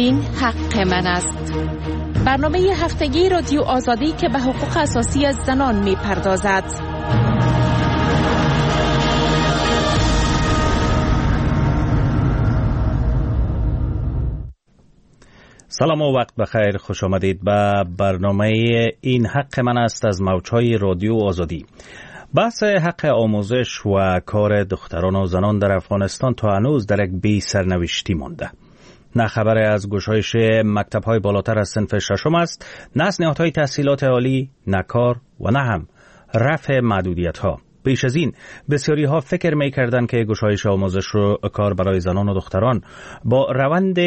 این حق من است. برنامه هفتگی رادیو آزادی که به حقوق اساسی زنان می پردازد. سلام و وقت بخیر، خوش آمدید به برنامه این حق من است از موجهای رادیو آزادی. بحث حق آموزش و کار دختران و زنان در افغانستان تا هنوز در یک بی سرنوشتی مانده. نه خبر از گشایش مکتب‌های بالاتر از صنف ششم است، نه از نهادهای تحصیلات عالی، نه کار و نه هم رفع محدودیت‌ها. بیش از این بسیاری ها فکر می‌کردند که گشایش آموزش و کار برای زنان و دختران با روند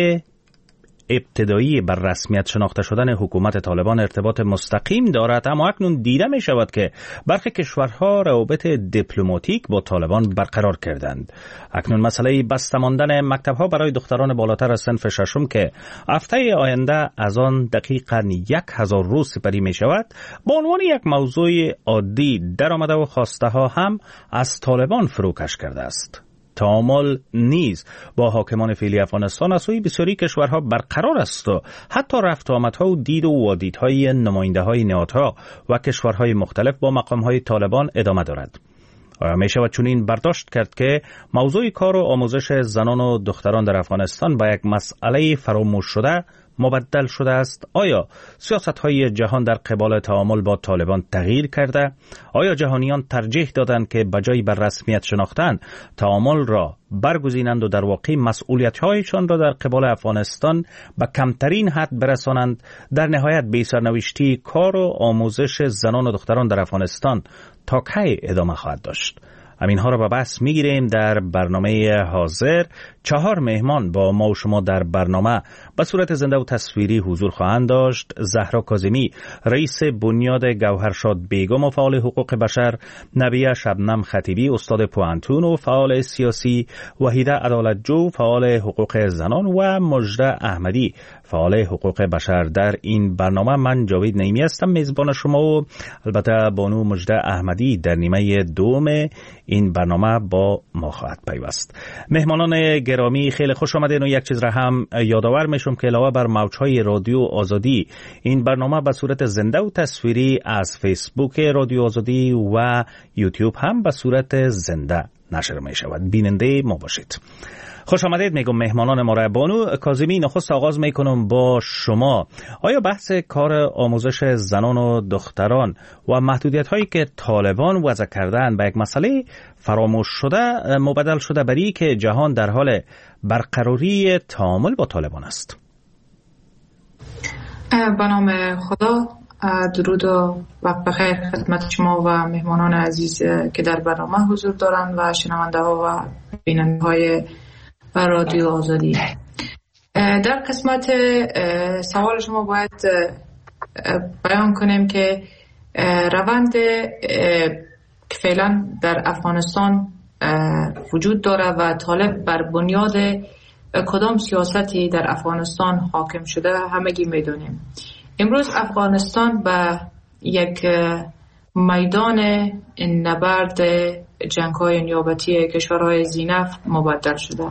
ابتدایی بر رسمیت شناخته شدن حکومت طالبان ارتباط مستقیم دارد، اما اکنون دیده می شود که برخی کشورها روابط دیپلماتیک با طالبان برقرار کردند. اکنون مسئله بسته ماندن مکتب‌ها برای دختران بالاتر از صنف ششم که هفته آینده از آن دقیقاً 1000 روز سپری می شود، با عنوان یک موضوع عادی در آمده و خواسته ها هم از طالبان فروکش کرده است. تعامل نیز با حاکمان فعلی افغانستان از سوی بسیاری کشورها برقرار است و حتی رفت آمدها و دید و وادیدهای نماینده‌های نهادها و کشورهای مختلف با مقامهای طالبان ادامه دارد. آیا می شود چنین برداشت کرد که موضوع کار و آموزش زنان و دختران در افغانستان با یک مسئله فراموش شده مبدل شده است؟ آیا سیاست‌های جهان در قبال تعامل با طالبان تغییر کرده؟ آیا جهانیان ترجیح دادند که بجای بر رسمیت شناختن تعامل را برگزینند و در واقع مسئولیت‌هایشان را در قبال افغانستان به کمترین حد برسانند؟ در نهایت بی سرنوشتی کار و آموزش زنان و دختران در افغانستان تا کی ادامه خواهد داشت؟ همینها را به بحث میگیریم در برنامه حاضر. 4 مهمان با ما و شما در برنامه به صورت زنده و تصویری حضور خواهند داشت. زهرا کاظمی، رئیس بنیاد گوهرشاد بیگم و فعال حقوق بشر، نبیه شبنم خطیبی، استاد پوهنتون و فعال سیاسی، وحیده عدالتجو، فعال حقوق زنان و مجده احمدی، فعال حقوق بشر. در این برنامه من جاوید نعیمی هستم میزبان شما و البته بانو مجده احمدی در نیمه دوم این برنامه با ما خواهد پیوست. مهمانان گرامی خیلی خوش آمدین و یک چیز را هم یادآور میشم که علاوه بر موجهای رادیو آزادی، این برنامه به صورت زنده و تصویری از فیسبوک رادیو آزادی و یوتیوب هم به صورت زنده نشر می شود. بیننده ما باشید. خوش آمدید میگم مهمانان ما را. بانو کاظمی، نخست آغاز میکنم با شما. آیا بحث کار آموزش زنان و دختران و محدودیت هایی که طالبان وضع کردن به یک مسئله فراموش شده مبدل شده برای که جهان در حال برقراری تعامل با طالبان است؟ به نام خدا، درود و وقت بخیر خدمت شما و مهمانان عزیز که در برنامه حضور دارند و شنونده ها و بیننده های رادیو آزادی. در قسمت سوال شما باید بیان کنیم که روند که فعلا در افغانستان وجود داره و طالب بر بنیاد کدام سیاستی در افغانستان حاکم شده همگی میدونیم. امروز افغانستان به یک میدان نبرد جنگ‌های نیابتی کشورهای زینف مبدل شده.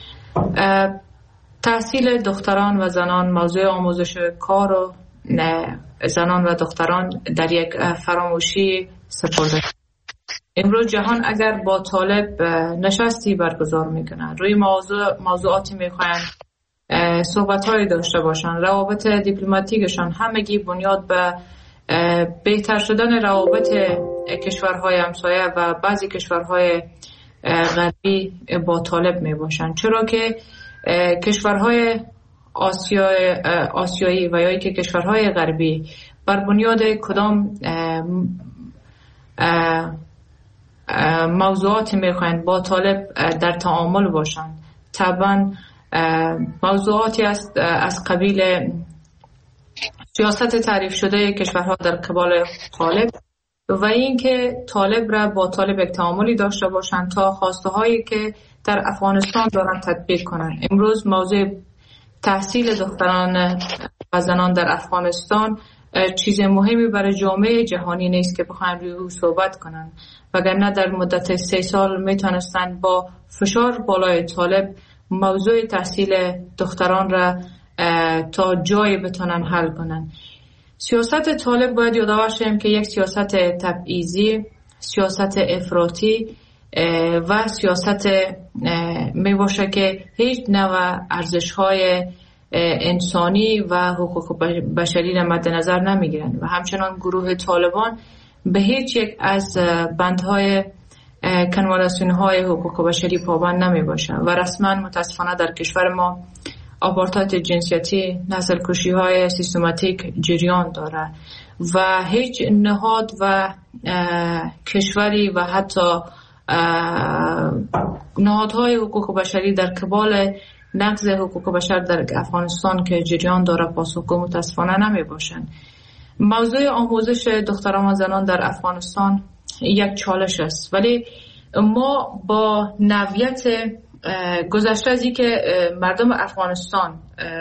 تحصیل دختران و زنان، موضوع آموزش کار و زنان و دختران در یک فراموشی سپرده. امروز جهان اگر با طالب نشستی برگزار میکنن، روی موضوعاتی میخواین صحبت‌هایی داشته باشن، روابط دیپلماتیکشان همگی بنیاد به بهتر شدن روابط کشورهای همسایه و بعضی کشورهای غربی با طالب می باشند، چرا که کشورهای آسیایی و یا که کشورهای غربی بر بنیاد کدام موضوعاتی می خواهند با طالب در تعامل باشند. طبعا موضوعاتی است از قبیل سیاست تعریف شده کشورها در قبال طالب و اینکه طالب را با طالب یک تعاملی داشته باشند تا خواسته هایی که در افغانستان دارن تطبیق کنند. امروز موضوع تحصیل دختران و زنان در افغانستان چیز مهمی برای جامعه جهانی نیست که بخواهند روی او صحبت کنند، وگرنه در مدت 3 سال میتونستند با فشار بالای طالب موضوع تحصیل دختران را تا جایی بتونن حل کنن. سیاست طالب باید یادآور شیم که یک سیاست تبعیضی، سیاست افراطی و سیاست می باشه که هیچ نوع ارزش‌های انسانی و حقوق بشری را مد نظر نمیگیرن و همچنان گروه طالبان به هیچ یک از بندهای کنوانسیون‌های حقوق بشری پابند نمی باشن و رسما متاسفانه در کشور ما آپارتاید جنسیتی، نسل کشی های سیستماتیک جریان داره و هیچ نهاد و کشوری و حتی نهادهای حقوق بشری در قبال نقض حقوق بشر در افغانستان که جریان داره پاسخگو متاسفانه نمی باشند. موضوع آموزش دختران و زنان در افغانستان یک چالش است، ولی ما با نوعیت گذشته از این که مردم افغانستان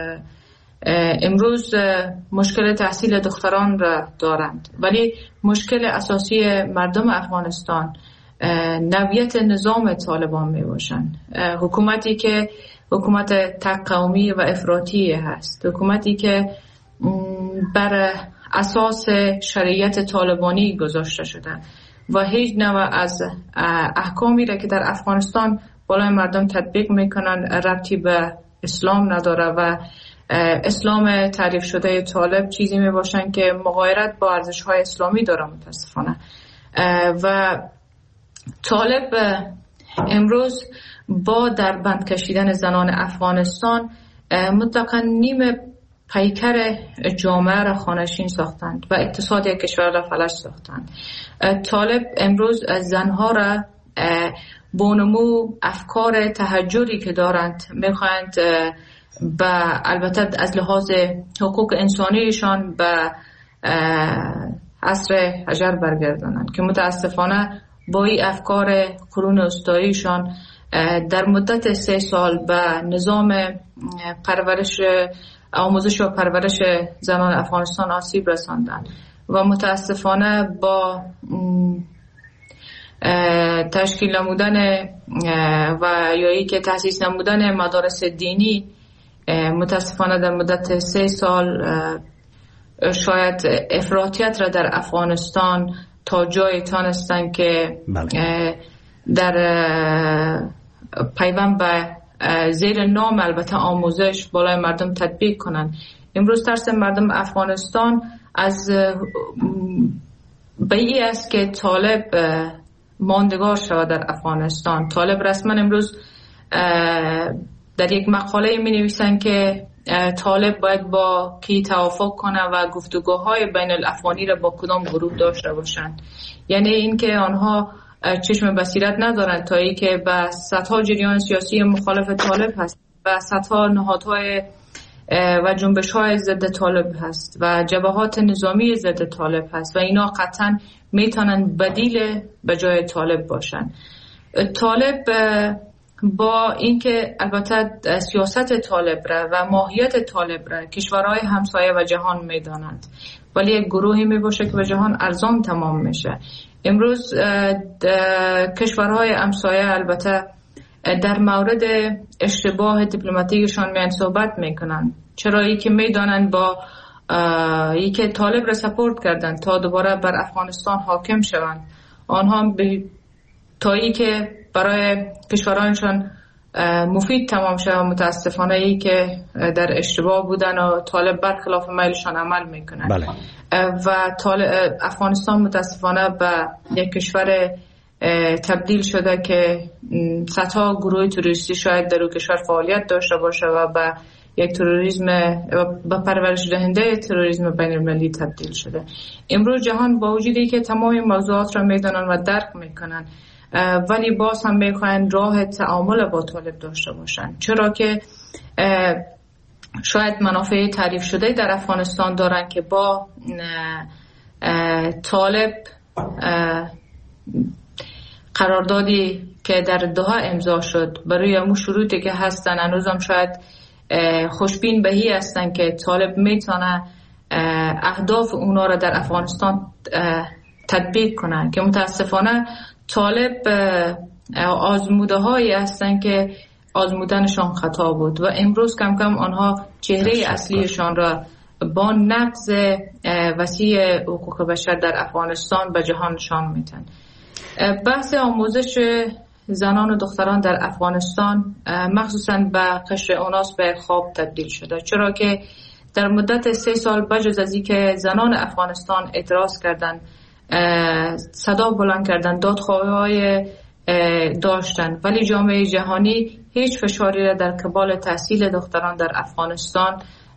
امروز مشکل تحصیل دختران را دارند، ولی مشکل اساسی مردم افغانستان نوعیت نظام طالبان می باشند. حکومتی که حکومت تک قومی و افراطی هست، حکومتی که بر اساس شریعت طالبانی گذاشته شده و هیچ نوع از احکامی را که در افغانستان بالای مردم تطبیق میکنن ربطی به اسلام نداره و اسلام تعریف شده طالب چیزی می باشن که مغایرت با ارزش‌های اسلامی داره متاسفانه. و طالب امروز با در بند کشیدن زنان افغانستان مطلقاً نیم پیکر جامعه را خانشین ساختند و اقتصاد کشور را فلج ساختند. طالب امروز زنها را بونمو افکار تهجری که دارند میخواهند البته از لحاظ حقوق انسانیشان به عصر حجر برگردانند که متاسفانه با این افکار قرون وسطاییشان در مدت 3 سال به نظام آموزش و پرورش زنان افغانستان آسیب رساندند و متاسفانه با تشکیل نمودن و یا ای که تأسیس نمودن مدارس دینی متاسفانه در مدت 3 سال شاید افراطیت را در افغانستان تا جایی تانستن که در پیوند به زیر نام البته آموزش بالای مردم تطبیق کنند. امروز ترس مردم افغانستان از به این است که طالب ماندگار شود در افغانستان. طالب رسما امروز در یک مقاله می نویسن که طالب باید با کی توافق کنه و گفتگوهای بین الافغانی را با کدام گروه داشته باشند. یعنی اینکه آنها چشم بصیرت ندارند تا ای که به صدها جریان سیاسی مخالف طالب هست و صدها نهادهای و جنبش‌های ضد طالب هست و جبهات نظامی ضد طالب هست و اینا قطعاً میتونن بدیل به جای طالب باشن. طالب با اینکه البته سیاست طالب را و ماهیت طالب را کشورهای همسایه و جهان میدانند، ولی یک گروهی میباشه که به جهان ارزان تمام میشه. امروز کشورهای همسایه البته در مورد اشتباه دیپلماتیکشان میان صحبت میکنن، چرا ای که میدانند با ای که طالب را سپورت کردن تا دوباره بر افغانستان حاکم شوند، آنها تا ای که برای کشورانشان مفید تمام شد متاسفانه ای که در اشتباه بودن و طالب برخلاف میلشان عمل میکنن. بله. و افغانستان متاسفانه به یک کشور تبدیل شده که صدها گروه تروریستی شاید در اون کشور فعالیت داشته باشه و به یک تروریسم و پرورش دهنده تروریسم بین المللی تبدیل شده. امروز جهان با وجودی که تمام موضوعات را میدانن و درک میکنن، ولی باز هم میخواین راه تعامل با طالب داشته باشن، چرا که شاید منافع تعریف شده در افغانستان دارن که با طالب قراردادی که در دوحه امضا شد برای همون شروطی که هستن هنوزم شاید خوشبین بهی هستن که طالب میتونه اهداف اونا را در افغانستان تطبیق کنن، که متاسفانه طالب آزموده هایی هستن که آزمودنشان خطا بود و امروز کم کم آنها چهره اصلیشان را با نقض وسیع حقوق بشر در افغانستان به جهان نشان میدن. بحث آموزش زنان و دختران در افغانستان مخصوصاً به قشر اوناس به خواب تبدیل شده، چرا که در مدت 3 سال بجز از اینکه زنان افغانستان اعتراض کردند، صدا بلند کردند، دادخواهی‌های داشتند، ولی جامعه جهانی هیچ فشاری را در قبال تحصیل دختران در افغانستان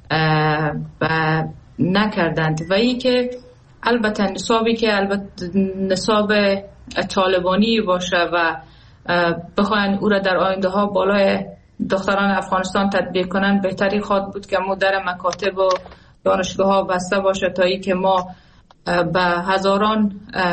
نکردند و ای که البته نصابی که نصاب طالبانی باشه و بخواین او را در آینده ها بالای دختران افغانستان تطبیق کنن، بهتری خواهد بود که ما در مکاتب و دانشگاه ها بسته باشه تا ای که ما به هزاران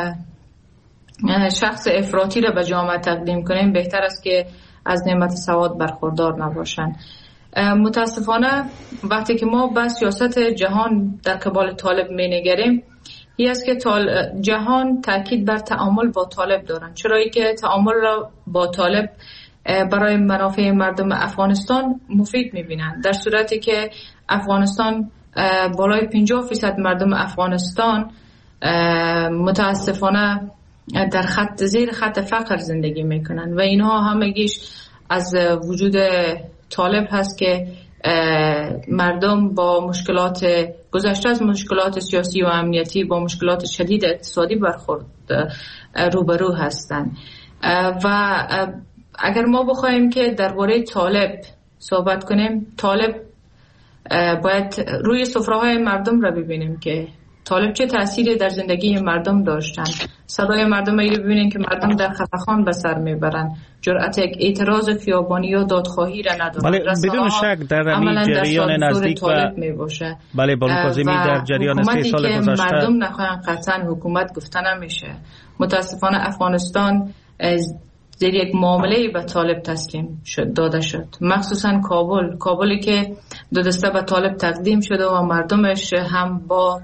شخص افراطی را به جامعه تقدیم کنیم. بهتر است که از نعمت سواد برخوردار نباشند. متاسفانه وقتی که ما به سیاست جهان در قبال طالب می‌نگریم، این است که جهان تاکید بر تعامل با طالب دارند، چرا که تعامل را با طالب برای منافع مردم افغانستان مفید می‌بینند، در صورتی که افغانستان بالای 50% مردم افغانستان متاسفانه در زیر خط فقر زندگی میکنن و اینها همگیش از وجود طالب هست که مردم با مشکلات گذشته از مشکلات سیاسی و امنیتی با مشکلات شدید اقتصادی روبرو هستند. و اگر ما بخوایم که درباره طالب صحبت کنیم، طالب باید روی سفره‌های مردم را ببینیم که طالب چه تأثیری در زندگی مردم داشتن. صدای مردم رو ببینین که مردم در خفقان به سر میبرن، جرأت اعتراض خیابانی یا دادخواهی را ندارن. بله، بدون شک در این جریان نزدیک بله بانو کاظمی در جریان 3 سال گذشته مردم نخواهن قطعا حکومت گفته نمیشه. متاسفانه افغانستان زیر یک معامله به طالب تسلیم داده شد، مخصوصا کابلی که 2 دسته به طالب تقدیم شده و مردمش هم با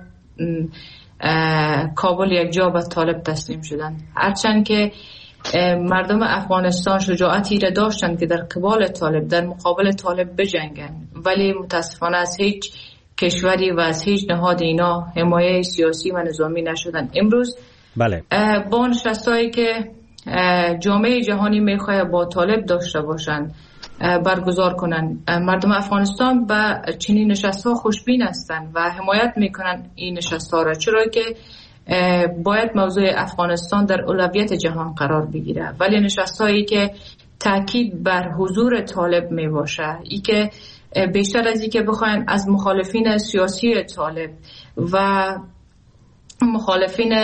کابل یک جا به طالب تسلیم شدن. هرچند که مردم افغانستان شجاعتی را داشتن که در در مقابل طالب بجنگن، ولی متاسفانه از هیچ کشوری و از هیچ نهاد اینا حمایه سیاسی و نظامی نشدن. امروز بله با نشستایی که جامعه جهانی میخواه با طالب داشته باشند برگزار کنن، مردم افغانستان به چنین نشست‌ها خوشبین هستند و حمایت میکنن این نشست‌ها را، چرا که باید موضوع افغانستان در اولویت جهان قرار بگیره. ولی نشست‌هایی که تاکید بر حضور طالب می باشه، ای که بیشتر از این که بخواین از مخالفین سیاسی طالب و مخالفین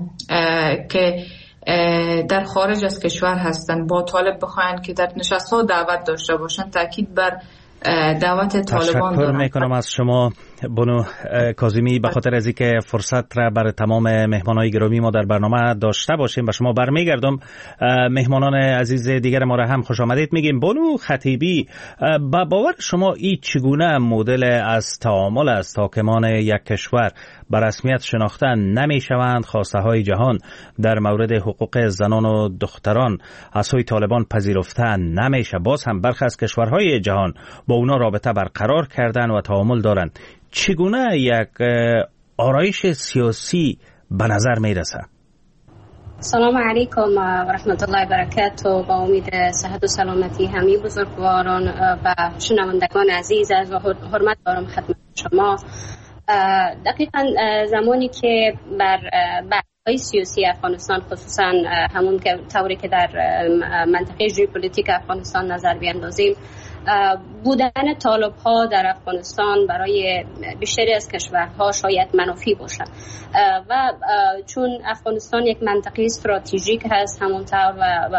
که در خارج از کشور هستن با طالب بخواین که در نشست‌ها دعوت داشته باشن، تاکید بر دعوت طالبان دارن. تشکر میکنم از شما بانو کاظمی به خاطر از اینکه فرصت را برای تمام مهمانای گرامی ما در برنامه داشته باشیم. و شما برمیگردم مهمانان عزیز دیگر ما را هم خوش آمدید میگیم. بانو خطیبی، با باور شما این چگونه مدل از تعامل از حاکمان یک کشور به رسمیت شناخته نمیشوند خواسته های جهان در مورد حقوق زنان و دختران از سوی طالبان پذیرفته نمیشه؟ باز هم برخی از کشورهای جهان با اونا رابطه برقرار کردن و تعامل دارند. چگونه یک آرایش سیاسی به نظر میرسه؟ سلام علیکم و رحمت الله و برکاته. با امید صحت و سلامتی همه بزرگواران و شنوندگان عزیز از و حرمت دارم خدمت شما. دقیقاً زمانی که بر بحث‌های سیاسی افغانستان، خصوصاً همون که طوری که در منطقه ژئوپلیتیک افغانستان نظر بیاندازیم، بودن طالب ها در افغانستان برای بیشتری از کشورها شاید منافی باشد و چون افغانستان یک منطقه استراتژیک هست همونطور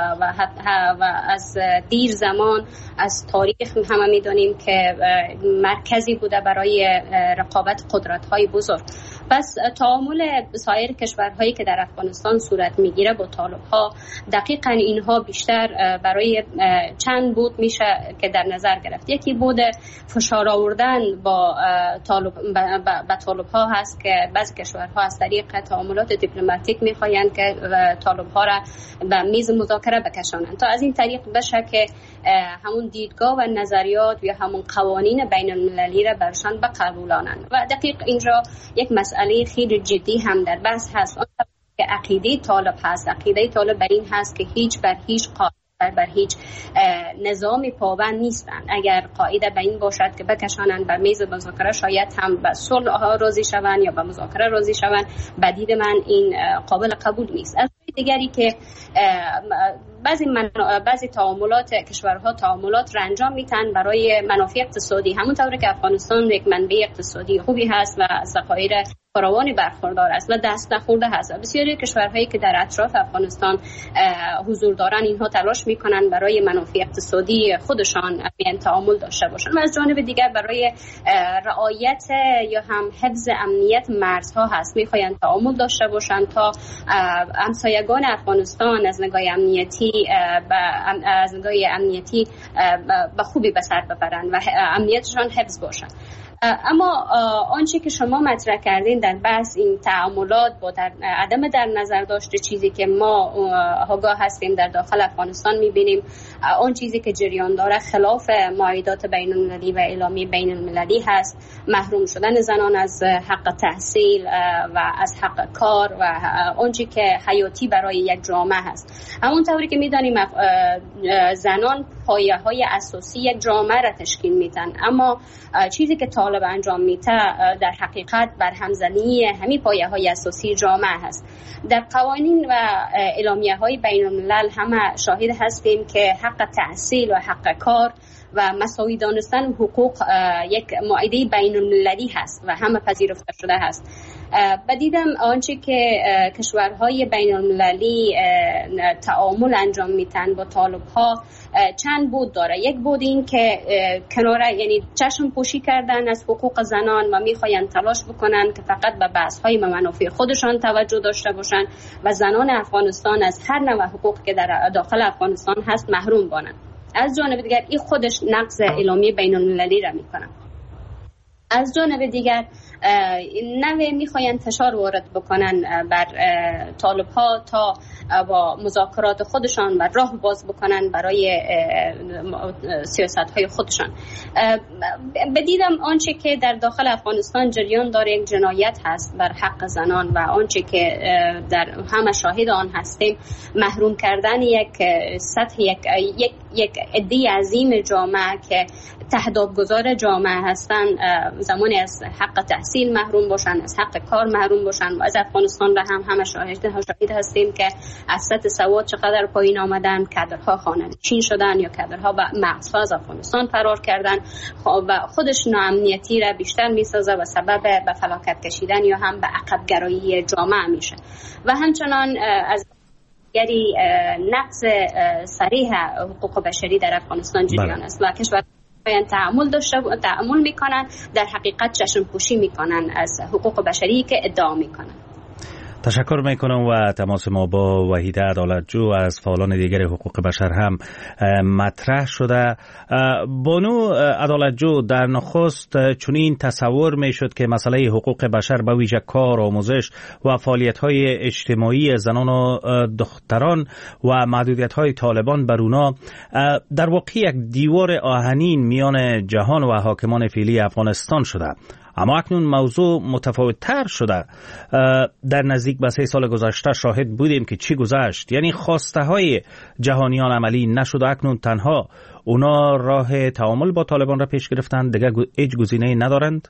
و از دیر زمان از تاریخ همه میدانیم که مرکزی بوده برای رقابت قدرت های بزرگ پس تعامل سایر کشورهایی که در افغانستان صورت میگیره با طالب‌ها دقیقاً اینها بیشتر برای چند بود میشه که در نظر گرفت. یکی بود فشار آوردن با طالب‌ها هست که بعضی کشورها از طریق تعاملات دیپلماتیک میخواین که طالب‌ها را به میز مذاکره بکشانند تا از این طریق بشه که همون دیدگاه و نظریات یا همون قوانین بین المللی را برشان بقبولانند. و دقیق اینجا یک مسئله خیلی جدی هم در بحث هست که عقیده طالب هست. عقیده طالب بر این هست که هیچ بر هیچ نظامی پابند نیستند. اگر قاعده به این باشد که بکشانند بر میز مذاکره شاید هم به صلح راضی شوند یا به مذاکره راضی شوند، به دید من این قابل قبول نیست. از دیگری که بعضی تعاملات کشورها تعاملات را انجام میتن برای منافع اقتصادی، همونطور که افغانستان یک منبع اقتصادی خوبی هست و از ذخایر فراوانی برخوردار است و دست نخورده هست. بسیاری کشورهایی که در اطراف افغانستان حضور دارن اینها تلاش میکنن برای منافع اقتصادی خودشان بیان تعامل داشته باشن و از جانب دیگر برای رعایت یا هم حفظ امنیت مرزها هست میخواین تعامل داشته باشن تا همسایگان افغانستان از نگاه امنیتی به خوبی به سر ببرن و امنیتشان حفظ باشن. اما آنچه که شما مطرح کردین در بحث این تعاملات با عدم در نظر داشته چیزی که ما آگاه هستیم در داخل افغانستان میبینیم، آن چیزی که جریان داره خلاف معاهدات بین المللی و اعلامیه بین المللی هست، محروم شدن زنان از حق تحصیل و از حق کار و آنچه که حیاتی برای یک جامعه هست. همونطوری که میدانیم زنان پایه‌های اساسی یک جامعه را تشکیل میدن، اما چیزی که طالب انجام میده در حقیقت بر همزنی همین پایه‌های اساسی جامعه هست. در قوانین و اعلامیه‌های بین الملل همه شاهد هستیم که حق تحصیل و حق کار و مساوی دانستن حقوق یک معاهده بین المللی هست و همه پذیرفته شده هست. بدیدم آنچه که کشورهای بین المللی تعامل انجام میتن با طالب‌ها چند بود داره. یک بود این که کناره، یعنی چشم پوشی کردن از حقوق زنان و میخواین تلاش بکنن که فقط به بحث‌های منافع خودشان توجه داشته باشن و زنان افغانستان از هر نوع حقوق که در داخل افغانستان هست محروم باشن. از جانب دیگر این خودش نقض اعلامیه بین المللی را میکنه. از جانب دیگر نوی میخواین فشار وارد بکنن بر طالب‌ها تا با مذاکرات خودشان و راه باز بکنن برای سیاست‌های خودشان. بدیدم آنچه که در داخل افغانستان جریان داره یک جنایت هست بر حق زنان و آنچه که در همه شاهد آن هستیم محروم کردن یک سطح یک عده عظیم جامعه که تهدابگذار جامعه هستن زمانی از حق تحصیل محروم باشن، از حق کار محروم باشن و از افغانستان را هم شاهد هستیم که از سطح سواد چقدر پایین آمدن، کادرها خانه‌نشین شدن یا کادرها به مرزها از افغانستان فرار کردن و خودش ناامنیتی را بیشتر میسازه و سبب به فلاکت کشیدن یا هم به عقب گرایی جامعه میشه و همچنان از گری نقض صریح حقوق بشری در افغانستان جریان است و کشور تعامل میکنن در حقیقت چشم پوشی میکنن از حقوق بشری که ادعا میکنن. تشکر میکنم و تماس ما با وحیده عدالتجو از فعالان دیگر حقوق بشر هم مطرح شده. بانو عدالتجو، در نخست چنین تصور میشد که مسئله حقوق بشر به ویژه کار، آموزش و فعالیت‌های اجتماعی زنان و دختران و محدودیت‌های طالبان بر اونا در واقع یک دیوار آهنین میان جهان و حاکمان فعلی افغانستان شده. اما اکنون موضوع متفاوت تر شده. در نزدیک به 3 سال گذشته شاهد بودیم که چی گذشت، یعنی خواسته های جهانیان عملی نشد و اکنون تنها اونا راه تعامل با طالبان را پیش گرفتند، دیگه هیچ گزینه‌ای ندارند.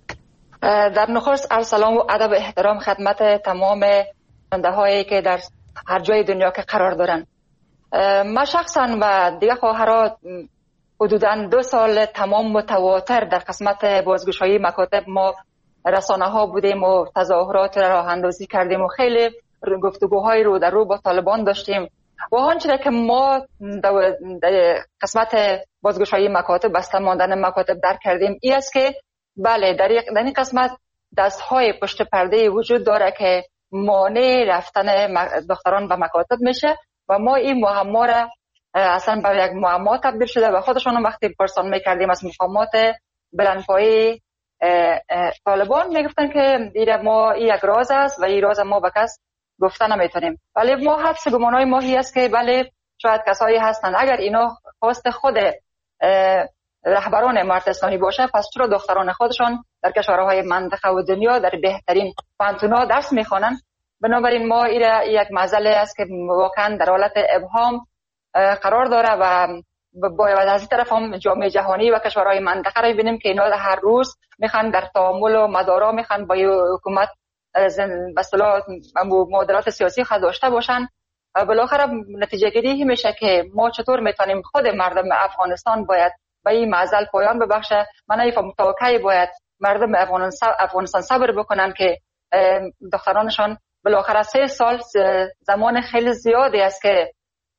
در نخست عرض سلام و ادب و احترام خدمت تمام شنونده‌هایی که در هر جای دنیا که قرار دارن. ما شخصا و دیگه خواهرات حدوداً 2 سال تمام متواتر در قسمت بازگشایی مکاتب ما رسانه ها بودیم و تظاهرات را راه اندازی کردیم و خیلی گفتگوهای رو در رو با طالبان داشتیم و آنچه که ما در قسمت بازگشایی مکاتب، بسته ماندن مکاتب در کردیم این است که بله در این قسمت دستهای پشت پرده وجود داره که مانع رفتن دختران به مکاتب میشه و ما این معما را اصلا به یک معما تبدیل شده و خودشون وقتی پرسان میکردیم از مقامات بلندپایه طالبان میگفتن که ما این یک راز است و این راز ما به کس گفتن نمیتونیم. ولی ما حدس گمانای ماهی است که بله شاید کسایی هستند اگر اینا خواست خود رهبران امارت اسلامی باشه، پس چرا دختران خودشان در کشورهای منطقه و دنیا در بهترین پانتونا درس میخوانند؟ بنابراین ما یک مسئله است که واقعا در حالت ابهام قرار داره و باید از این طرف هم جامعه جهانی و کشورهای منطقه را ببینیم که اینا هر روز میخوان در تعامل و مدارا میخوان با حکومت به اصطلاح معادلات سیاسی خود داشته باشن. بالاخره نتیجه گیری میشه که ما چطور میتونیم خود مردم افغانستان باید به این معضل پایان ببخشه. من نمیفهمم تا کی باید مردم افغانستان صبر بکنن که دخترانشان بالاخره 3 سال زمان خیلی زیادی است که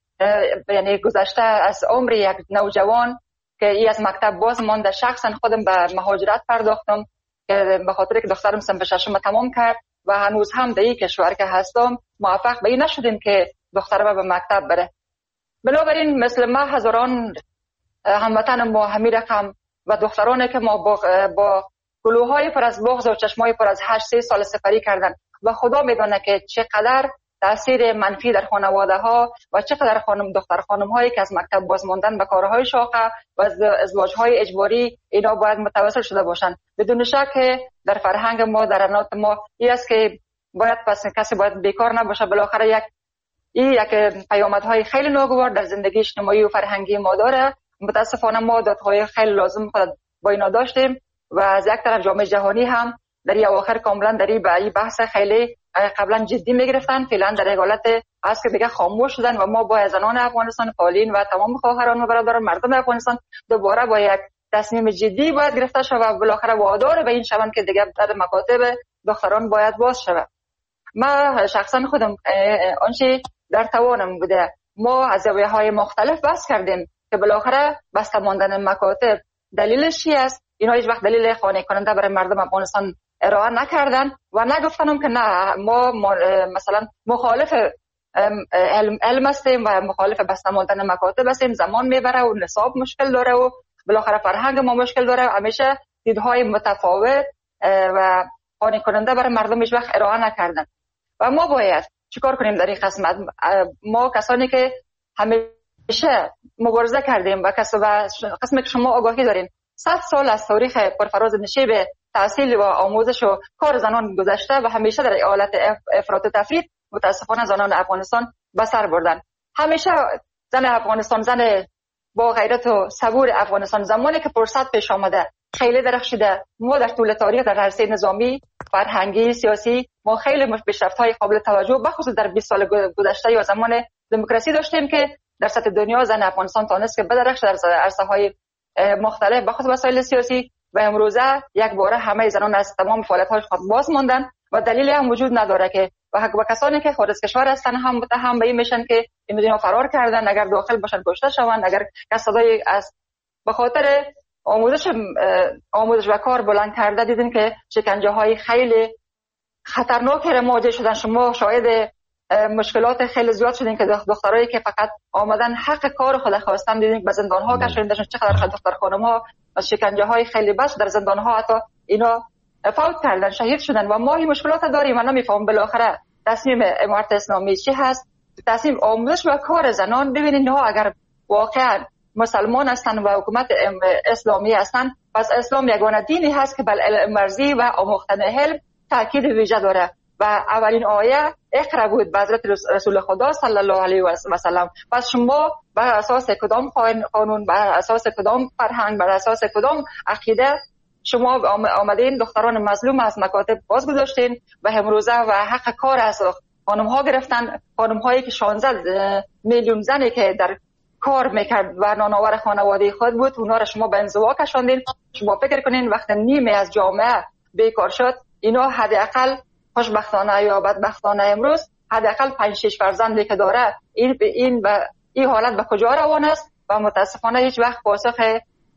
یعنی گذشته از عمر یک نوجوان که ای از مکتب باز مانده. شخصا خودم به مهاجرت پرداختم که به خاطر که دخترم صنف ششم تمام کرد و هنوز هم در این کشور که هستم موفق به این نشدیم که دخترم به مکتب بره. بنابراین مثل ما هزاران هموطن ما همین رقم و دخترانی که ما با گلوهای پر از بغض و چشمای پر از 8 سال سپری کردن و خدا میدونه که چقدر تاثیر منفی در خانواده ها و چقدر دختر خانم هایی که از مکتب باز ماندن به کارهای شاقه و ازدواج های اجباری اینا باید متوسل شده باشن. بدون شک در فرهنگ ما در عنات ما این است که باید پس کسی باید بیکار نباشه. بالاخره یک پیامدهای خیلی ناگوار در زندگی اجتماعی و فرهنگی ما داره. متاسفانه ما دادهای خیلی لازم خود با اینا داشتیم و از یک طرف جامعه جهانی هم در این اواخر کاملا در این بحث خیلی قبلا جدی میگرفتن. فعلا در حالت است که دیگه خاموش شدن و ما با زنان افغانستان فعالین و تمام خواهران و برادران مردم افغانستان دوباره با یک تصمیم جدی باید گرفته شود و بالاخره وادار به این شوند که دیگه در مکاتب دختران باید باز شود. ما شخصا خودم آنچه در توانم بوده ما از زاویه‌های مختلف بحث کردیم که بالاخره بسته ماندن مکاتب دلیلش چی است. اینا هیچ وقت دلیل قانع کننده برای مردم افغانستان ارائه نکردن و نگفتنم که نه ما مثلا مخالف علم هستیم و مخالف بسته ماندن مکاتب هستیم. زمان میبره و نصاب مشکل داره و بالاخره فرهنگ ما مشکل داره. همیشه دیدهای متفاوت و قانع کننده برای مردم هیچ وقت ارائه نکردن و ما باید چیکار کنیم در این قسمت؟ ما کسانی که همیشه مبارزه کردیم و قسمی که شما آگاهی دارین 100 سال از تاریخ پرفراز نشیب تحصیل و آموزش و کار زنان گذشته و همیشه در حالت افراط و تفرید متاسفانه زنان افغانستان به سر بردن. همیشه زن افغانستان، زن با غیرت و صبور افغانستان زمانی که فرصت پیش آمده خیلی درخشیده. ما در طول تاریخ در عرصه نظامی، فرهنگی، سیاسی ما خیلی پیشرفت‌های قابل توجه بخصوص در 20 سال گذشته یا زمان دموکراسی داشتیم که در سطح دنیا زن افغانستان تونست که بدرخشه در عرصه‌های مختلف بخصوص مسائل سیاسی و امروزه یک باره همه زنان از تمام فعالیت‌های خود باز ماندن و دلیلی هم وجود نداره که و کسانی که خارج از کشور هستن هم متهم به این میشن که این فرار کردن، اگر داخل باشن کشته شوند، اگر کسادای از به خاطر آموزش و کار بلند کرده دیدین که شکنجه‌های خیلی خطرناک مواجه شدن. شما شاهد مشکلات خیلی زیاد شدین که دخترایی که فقط آمدن حق کار خود خواستن دیدین که به زندان‌ها کشوندشون. چقدر دختر خانم‌ها از شکنجه‌های خیلی بس در زندان‌ها حتی اینا فوت کردن، شهید شدن و ما این مشکلات داریم. من نمی‌فهمم بالاخره تصمیم امارت اسلامی چی هست؟ تصمیم آموزش و کار زنان. ببینید ها اگر واقعا مسلمان هستن و حکومت اسلامی هستن پس اسلام یگانه دینی هست که بر علم ورزی و آموختن علم تاکید ویژه داره و اولین آیه اقرا بود به حضرت رسول خدا صلی الله علیه و سلم. پس شما بر اساس کدام قانون، بر اساس کدام فرهنگ، بر اساس کدام عقیده شما آمدین دختران مظلوم از مکاتب باز گذاشتین و امروزه و حق کار از خانم ها گرفتن؟ خانم هایی که 16 میلیون زنی که در کار میکرد و نانآور خانواده خود بود اونا را شما به انزوا کشاندین. شما فکر کنین وقتی نیمه از جامعه بیکار شد اینا حداقل خوشبختانه یا بدبختانه امروز حداقل 5-6 فرزندی که داره این حالت به کجا روان است و متاسفانه هیچ وقت پاسخ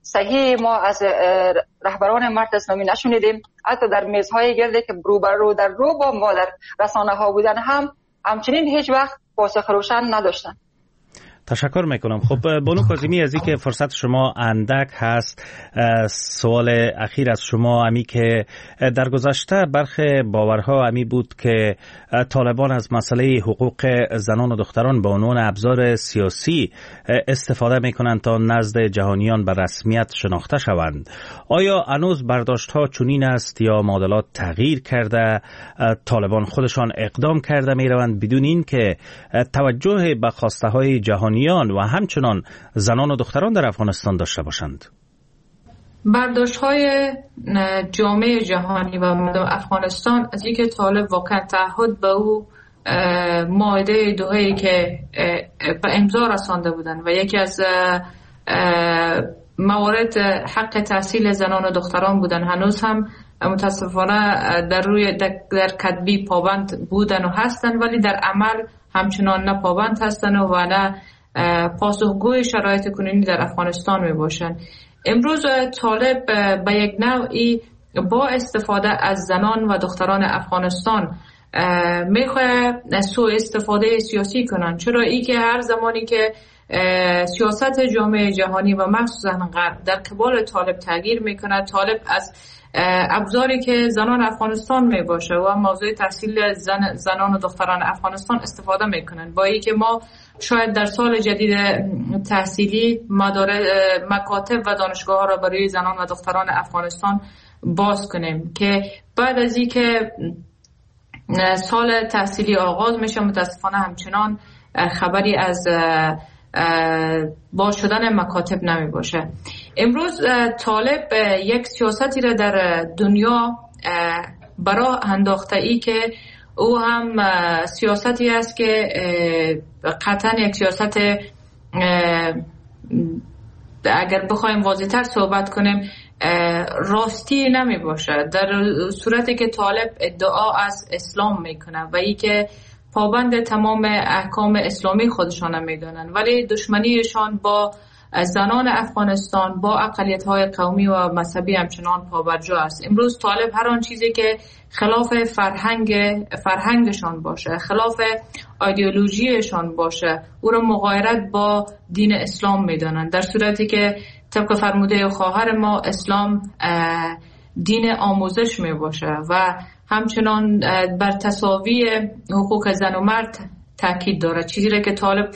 صحیح ما از رهبران مرد اسلامی نشنیدیم. حتی در میزهای گرده که رو در رو با ما در رسانه ها بودن همچنین هیچ وقت پاسخ روشن نداشتن. تشکر میکنم. خب بانو کاظمی، از اینکه فرصت شما اندک هست، سوال اخیر از شما امی که در گذشته برخی باورها امی بود که طالبان از مسئله حقوق زنان و دختران به عنوان ابزار سیاسی استفاده میکنند تا نزد جهانیان به رسمیت شناخته شوند. آیا هنوز برداشت ها چنین است یا معادلات تغییر کرده؟ طالبان خودشان اقدام کرده میروند بدون این که توجه به خواسته های جهانی و همچنان زنان و دختران در افغانستان داشته باشند؟ برداشت‌های جامعه جهانی و مردم افغانستان از اینکه طالب واقعا تعهد به او مائده دوحه‌ای که به امضا رسانده بودند و یکی از موارد حق تحصیل زنان و دختران بودن، هنوز هم متاسفانه در کتبی پابند بودن و هستن، ولی در عمل همچنان نه پابند هستن و نه پاسخگوی شرایط کنونی در افغانستان می باشند. امروز طالب به یک نوعی با استفاده از زنان و دختران افغانستان میخواه سوء استفاده سیاسی کنند. چرا ای که هر زمانی که سیاست جامعه جهانی و مخصوصا غرب در قبال طالب تغییر میکنه، طالب از ابزاری که زنان افغانستان می باشه و موضوع تحصیل زنان و دختران افغانستان استفاده میکنن. با اینکه ما شاید در سال جدید تحصیلی مکاتب و دانشگاه ها را برای زنان و دختران افغانستان باز کنیم که بعد از اینکه سال تحصیلی آغاز میشه متاسفانه همچنان خبری از باز شدن مکاتب نمی باشه. امروز طالب یک سیاستی را در دنیا برای انداخته ای که او هم سیاستی است که قطعا یک سیاست اگر بخوایم واضح‌تر صحبت کنیم راستی نمی باشه، در صورتی که طالب ادعا از اسلام میکنه و ای که پابند تمام احکام اسلامی خودشان میدونن، ولی دشمنیشان با زنان افغانستان با اقلیت‌های قومی و مذهبی همچنان پابرجا است. امروز طالب هر آن چیزی که خلاف فرهنگشان باشه، خلاف ایدئولوژیشان باشه، او را مغایرت با دین اسلام میدانند، در صورتی که طبق فرموده خواهر ما اسلام دین آموزش می باشه و همچنان بر تساوی حقوق زن و مرد تاکید داره، چیزی را که طالب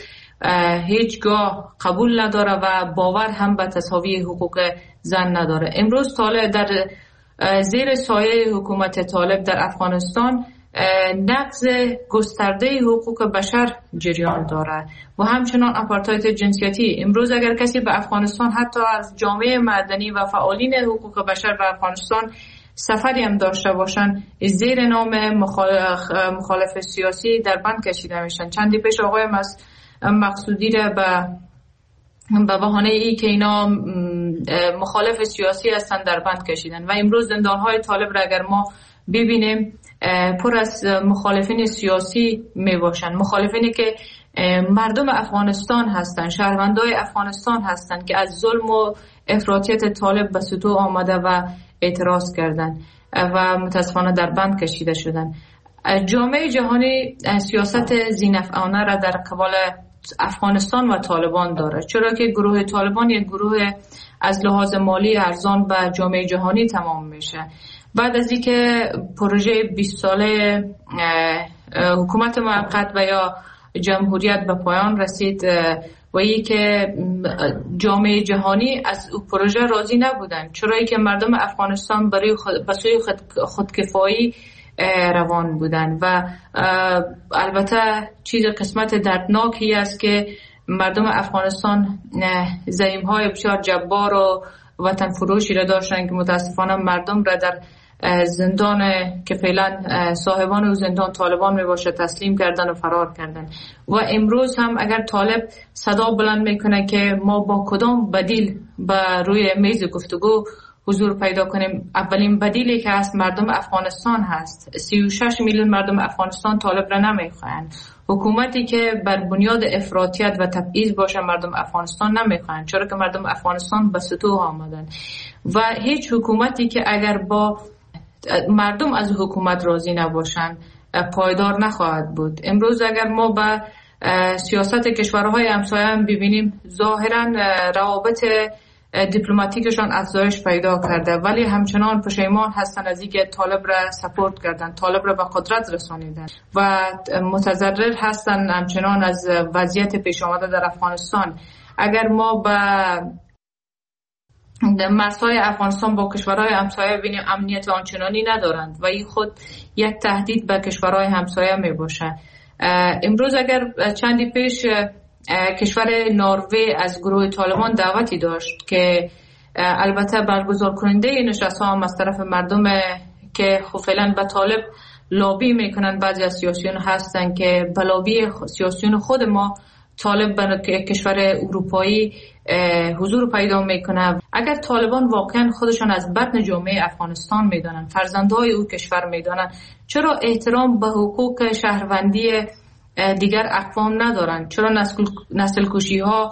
هیچگاه قبول نداره و باور هم به تساوی حقوق زن نداره. امروز طالب در زیر سایه حکومت طالب در افغانستان نقض گسترده حقوق بشر جریان داره و همچنان آپارتاید جنسیتی. امروز اگر کسی به افغانستان حتی از جامعه مدنی و فعالین حقوق بشر به افغانستان سفری هم داشته باشن، زیر نام مخالف سیاسی در بند کشیده میشن. چندی پیش آقای مقصودی را به بهانه ای که اینا مخالف سیاسی هستن در بند کشیدن و امروز زندانهای طالب را اگر ما ببینیم پر از مخالفین سیاسی می باشن، مخالفینی که مردم افغانستان هستن، شهروندای افغانستان هستن که از ظلم و افراطیت طالب به سطوح آمده و اعتراض کردن و متاسفانه در بند کشیده شدن. جامعه جهانی سیاست ذی‌نفعانه را در قبال افغانستان و طالبان داره، چرا که گروه طالبان یک گروه از لحاظ مالی ارزان به جامعه جهانی تمام میشه. بعد از اینکه پروژه 20 ساله حکومت موقت و یا جمهوریت به پایان رسید و ای که جامعه جهانی از پروژه راضی نبودن، چرایی که مردم افغانستان برای بسوی خودکفایی روان بودن و البته چیز قسمت دردناکی است که مردم افغانستان زعیم‌های بسیار جبار و وطن فروشی را داشتن که متاسفانه مردم را در زندان که فعلا صاحبان و زندان طالبان می باشه تسلیم کردن و فرار کردن. و امروز هم اگر طالب صدا بلند میکنه که ما با کدام بدیل به روی میز گفتگو حضور پیدا کنیم، اولین بدیلی که هست مردم افغانستان هست. 36 میلیون مردم افغانستان طالب را نمیخواهند. حکومتی که بر بنیاد افراطیت و تبعیض باشه مردم افغانستان نمیخوان، چرا که مردم افغانستان به سطوح آمدن و هیچ حکومتی که اگر با مردم از حکومت راضی نباشن پایدار نخواهد بود. امروز اگر ما به سیاست کشورهای همسایه هم ببینیم، ظاهرا روابط دیپلماتیکشان افزایش پیدا کرده، ولی همچنان پشیمان هستن از اینکه طالب را سپورت کردن، طالب را به قدرت رسانیدن و متضرر هستن همچنان از وضعیت پیش آمده در افغانستان. اگر ما به مرزهای افغانستان با کشورهای همسایه ببینیم، امنیت آنچنانی ندارند و این خود یک تهدید به کشورهای همسایه می باشه. امروز اگر چندی پیش کشور نروژ از گروه طالبان دعوتی داشت که البته برگزار کننده نشست ها هم از طرف مردم که فعلا به طالب لابی میکنن، بعضی از سیاسیون هستن که به لابی سیاسیون خود ما طالب به کشور اروپایی حضور پیدا میکنه. اگر طالبان واقعا خودشان از بطن جامعه افغانستان میدانن، فرزندهای او کشور میدانن، چرا احترام به حقوق شهروندی دیگر اقوام ندارن؟ چرا نسل کشی ها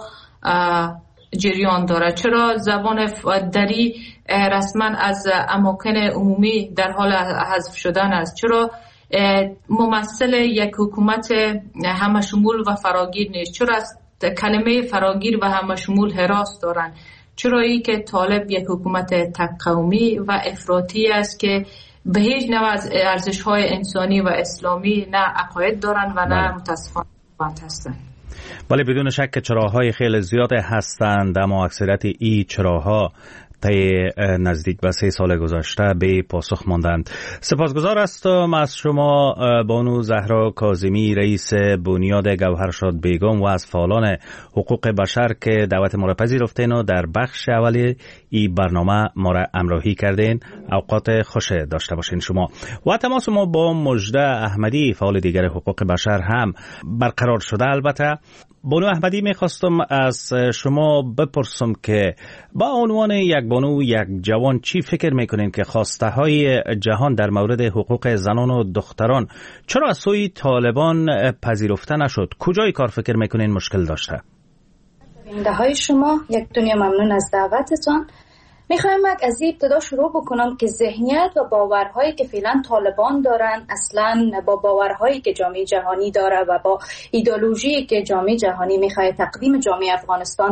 جریان داره؟ چرا زبان دری رسما از اماکن عمومی در حال حذف شدن است؟ چرا ممثل یک حکومت همه شمول و فراگیر نیست؟ چرا از کلمه فراگیر و همه شمول حراس دارن؟ چرا ای که طالب یک حکومت تک قومی و افراطی است که به هیچ نوع از ارزش‌های انسانی و اسلامی نه عقاید دارن و نه متاسفانه هستن. ولی بدون شک چراهای خیلی زیاد هستند، اما اکثریت این چراها طی نزدیک به 3 سال گذشته به پاسخ ماندند. سپاسگزار هستم از شما بانو زهرا کاظمی، رئیس بنیاد گوهرشاد بیگم و از فعالان حقوق بشر که دعوت ما را پذیرفتین و در بخش اولی این برنامه ما را همراهی کردین. اوقات خوش داشته باشین شما. و تماس ما با مجده احمدی، فعال دیگر حقوق بشر هم برقرار شده. البته بانو احمدی میخواستم از شما بپرسم که با عنوان یک بانو، یک جوان، چی فکر میکنین که خواسته های جهان در مورد حقوق زنان و دختران چرا از سوی طالبان پذیرفته نشد؟ کجای کار فکر میکنین مشکل داشته؟ بیننده های شما، یک دنیا ممنون از دعوتتان. میخوایم از ابتدا شروع بکنم که ذهنیت و باورهایی که فعلا طالبان دارن اصلا با باورهایی که جامعه جهانی داره و با ایدئولوژی که جامعه جهانی میخواد تقدیم جامعه افغانستان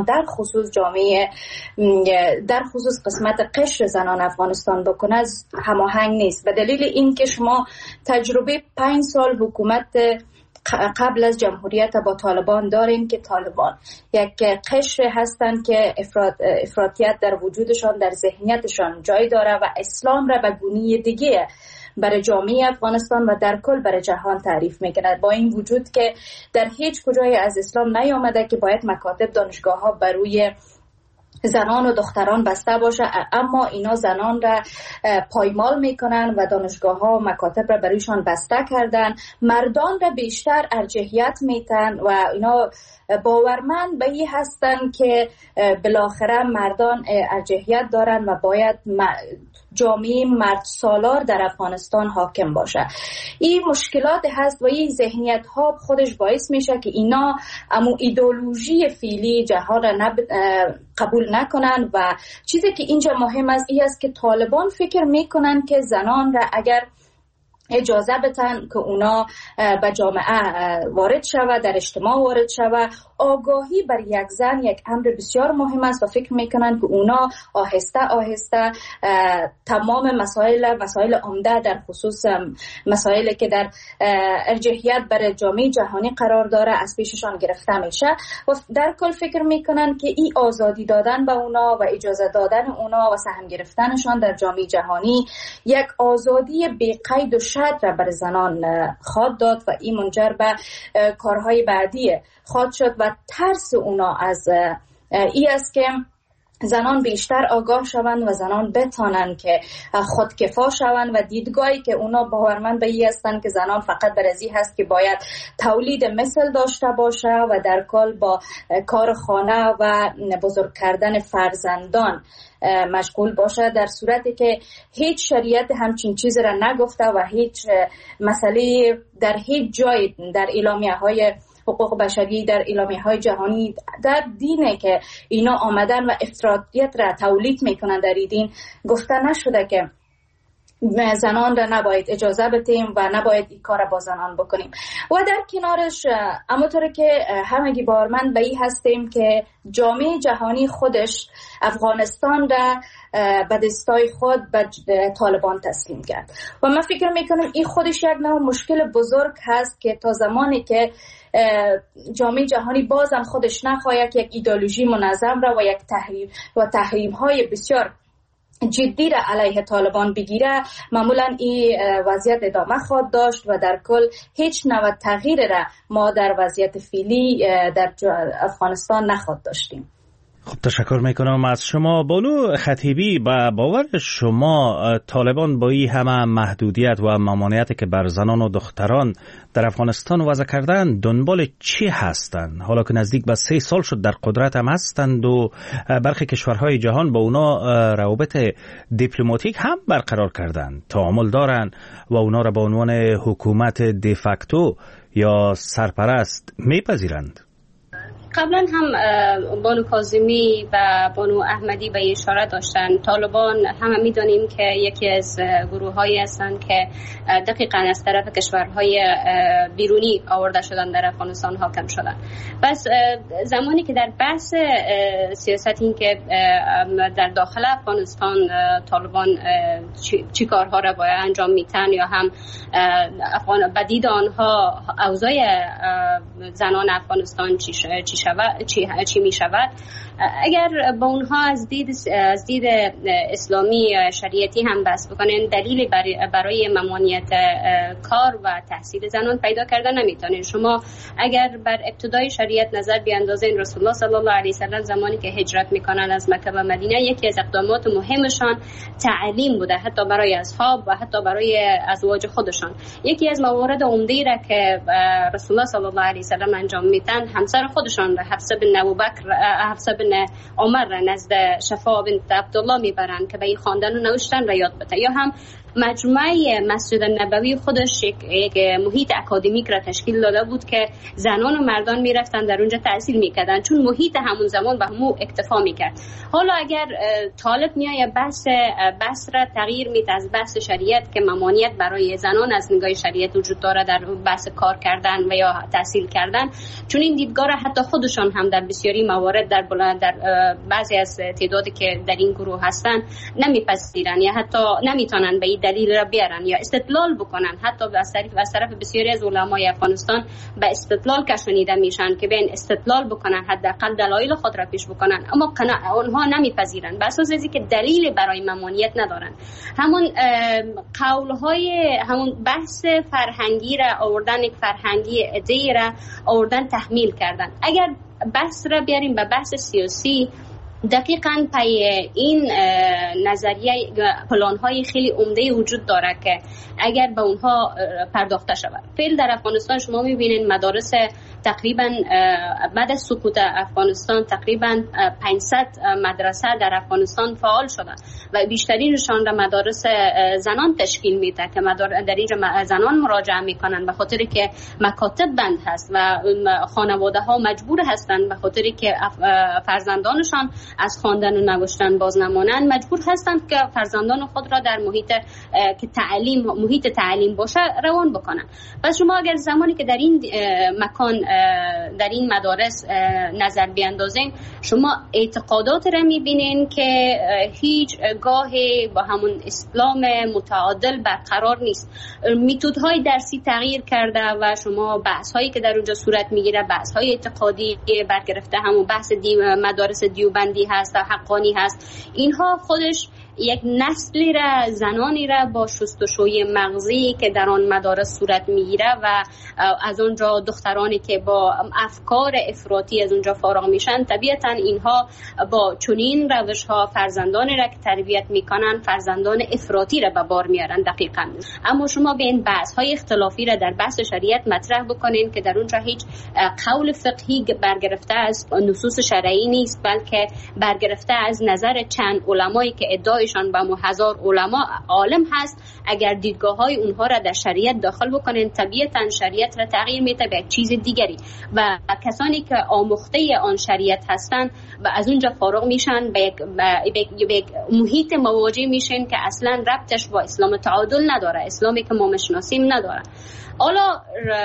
در خصوص قسمت قشر زنان افغانستان بکنه هماهنگ نیست. به دلیل این که شما تجربه 5 سال حکومت قبل از جمهوریت با طالبان داریم که طالبان یک قشر هستند که افراطیت در وجودشان، در ذهنیتشان جای داره و اسلام را به گونه دیگه برای جامعه افغانستان و در کل برای جهان تعریف میکنه، با این وجود که در هیچ کجای از اسلام نیامده که باید مکاتب دانشگاه ها بروی زنان و دختران بسته باشه، اما اینا زنان را پایمال میکنن و دانشگاه ها و مکاتب را برایشان بسته کردن. مردان را بیشتر ارجحیت میتن و اینا باورمند به این هستن که بالاخره مردان ارجحیت دارن و باید جامعه مرد سالار در افغانستان حاکم باشه. این مشکلات هست و این ذهنیت ها خودش باعث میشه که اینا امو ایدئولوژی فعلی جهان را قبول نکنن و چیزی که اینجا مهم است این است که طالبان فکر میکنن که زنان را اگر اجازه بدن که اونا به جامعه وارد شود، در اجتماع وارد شود، آگاهی بر یک زن یک امر بسیار مهم است و فکر میکنن که اونا آهسته آهسته تمام مسائل عمده در خصوص مسائلی که در ارجحیت بر جامعه جهانی قرار داره از پیششان گرفته میشه و در کل فکر میکنن که این آزادی دادن به اونا و اجازه دادن اونا و سهم گرفتنشان در جامعه جهانی یک آزادی بی قید و شرط را بر زنان خواهد داد و این منجر به کارهای بعدی خواهد شد و ترس اونا از این است که زنان بیشتر آگاه شوند و زنان بتانند که خودکفا شوند و دیدگاهی که اونا باورمند به این هستند که زنان فقط برای هست که باید تولید مثل داشته باشه و در کل با کار خانه و بزرگ کردن فرزندان مشغول باشه، در صورتی که هیچ شریعت همچین چیز را نگفته و هیچ مسئله در هیچ جای در اعلامیه‌های حقوق بشری، در اعلامیه‌های جهانی، در دینه که اینا آمدن و افراطیت را تولید میکنن در این دین گفته نشده که زنان را نباید اجازه بدیم و نباید این کار با زنان بکنیم. و در کنارش همونطور که همگی باورمند به این هستیم که جامعه جهانی خودش افغانستان را به دستای خود به طالبان تسلیم کرد و من فکر میکنم این خودش یک نوع مشکل بزرگ هست که تا زمانی که جامعه جهانی بازم خودش نخواهد یک ایدئولوژی منظم را و یک تحریم های بسیار جدی را علیه طالبان بگیره، معمولا این وضعیت ادامه خواهد داشت و در کل هیچ نوع تغییر را ما در وضعیت فعلی در افغانستان نخواهد داشتیم. خب تشکر میکنم از شما بانو خطیبی. با باور شما طالبان با این همه محدودیت و ممانعتی که بر زنان و دختران در افغانستان وضع کردن دنبال چی هستند؟ حالا که نزدیک به 3 سال شد در قدرت هم هستند و برخی کشورهای جهان با اونا روابط دیپلماتیک هم برقرار کردند، تعامل دارند و اونا را به عنوان حکومت دیفاکتو یا سرپرست میپذیرند. قبلا هم بانو کاظمی و بانو احمدی به اشاره داشتن. طالبان همه میدانیم که یکی از گروه‌هایی هستند که دقیقاً از طرف کشورهای بیرونی آورده شدن در افغانستان حاکم شدن. پس زمانی که در بحث سیاست این که در داخل افغانستان طالبان چی کارها را باید انجام میتن یا هم بدید آنها اوضاع زنان افغانستان چی می شود، اگر با اونها از دید اسلامی شریعتی هم بحث بکنین، دلیل برای ممانعت کار و تحصیل زنان پیدا کردن نمیتونین. شما اگر بر ابتدای شریعت نظر بیاندازین، رسول الله صلی الله علیه و سلم زمانی که هجرت میکنن از مکه و مدینه، یکی از اقدامات مهمشان تعلیم بوده، حتی برای اصحاب و حتی برای ازواج خودشان. یکی از موارد عمده را که رسول الله صلی الله علیه و سلم انجام میدن، همسر خودشان حفصه بن ابوبکر، حفصه بن عمر نزد شفاء بنت عبدالله میبرن که به این خواندن و نوشتن را یاد بده. یا هم مجموعه مسجد نبوی خودش یک محیط اکادمیک را تشکیل داده بود که زنان و مردان میرفتن در اونجا تحصیل میکردن، چون محیط همون زمان به همون اکتفا میکرد. حالا اگر طالب میایه بحث را تغییر میده از بحث شریعت که ممانعت برای زنان از نگاه شریعت وجود داره در بحث کار کردن و یا تحصیل کردن، چون این دیدگاه را حتی خودشان هم در بسیاری موارد در بعضی از تعدادی که در این گروه هستن نمیپذیرن یا حتی نمیتونن به دلیل را بیارن یا استدلال بکنن. حتی از طرف بسیاری از علمای افغانستان به استدلال کشانیده میشن که بین استدلال بکنن، حداقل دلایل خود را پیش بکنن، اما اونها نمیپذیرن به اساس اینکه دلیل برای ممانعت ندارن. همون قولهای همون بحث فرهنگی را آوردن، یک فرهنگی ایده را آوردن تحمیل کردن. اگر بحث را بیاریم به بحث سیاسی، دقیقاً پای این نظریه پلان‌های خیلی عمده وجود داره که اگر به اونها پرداخته شود. فعلا در افغانستان شما می‌بینید مدارس تقریباً بعد از سقوط افغانستان تقریباً 500 مدرسه در افغانستان فعال شده و بیشترینشان در مدارس زنان تشکیل میده که در اینجا زنان مراجعه میکنن به خاطر که مکاتب بند هست و خانواده‌ها مجبور هستند به خاطر که فرزندانشان از خواندن و نوشتن باز نمانند، مجبور هستند که فرزندان خود را در محیط تعلیم باشه روان بکنن. پس شما اگر زمانی که در این مکان در این مدارس نظر بیاندازین، شما اعتقادات را میبینین که هیچ گاهی با همون اسلام متعادل برقرار نیست. میتودهای درسی تغییر کرده و شما بحث هایی که در اونجا صورت میگیره بحث های اعتقادی برگرفته، همون بحث مدارس دیوبندی هست و حقانی هست. اینها خودش یک نسلی را، زنانی را با شستشوی مغزی که در آن مدارس صورت میگیره و از اونجا دخترانی که با افکار افراطی از اونجا فارغ میشن، طبیعتا اینها با چنین روش ها فرزندانی را که تربیت میکنن فرزندان افراطی را به بار میارن. دقیقاً. اما شما به این بحث های اختلافی را در بحث شریعت مطرح بکنین که در اونجا هیچ قول فقهی برگرفته از نصوص شرعی نیست، بلکه برگرفته از نظر چند علمایی که ادعایشان به هزار علما عالم هست. اگر دیدگاه های اونها را در شریعت داخل بکنین، طبیعتا شریعت را تغییر میده به چیز دیگری و کسانی که آموخته آن شریعت هستند و از اونجا فارغ میشن به یک محیط مواجه میشن که اصلا ربطش با اسلام تعادل نداره، اسلامی که ما میشناسیم نداره. حالا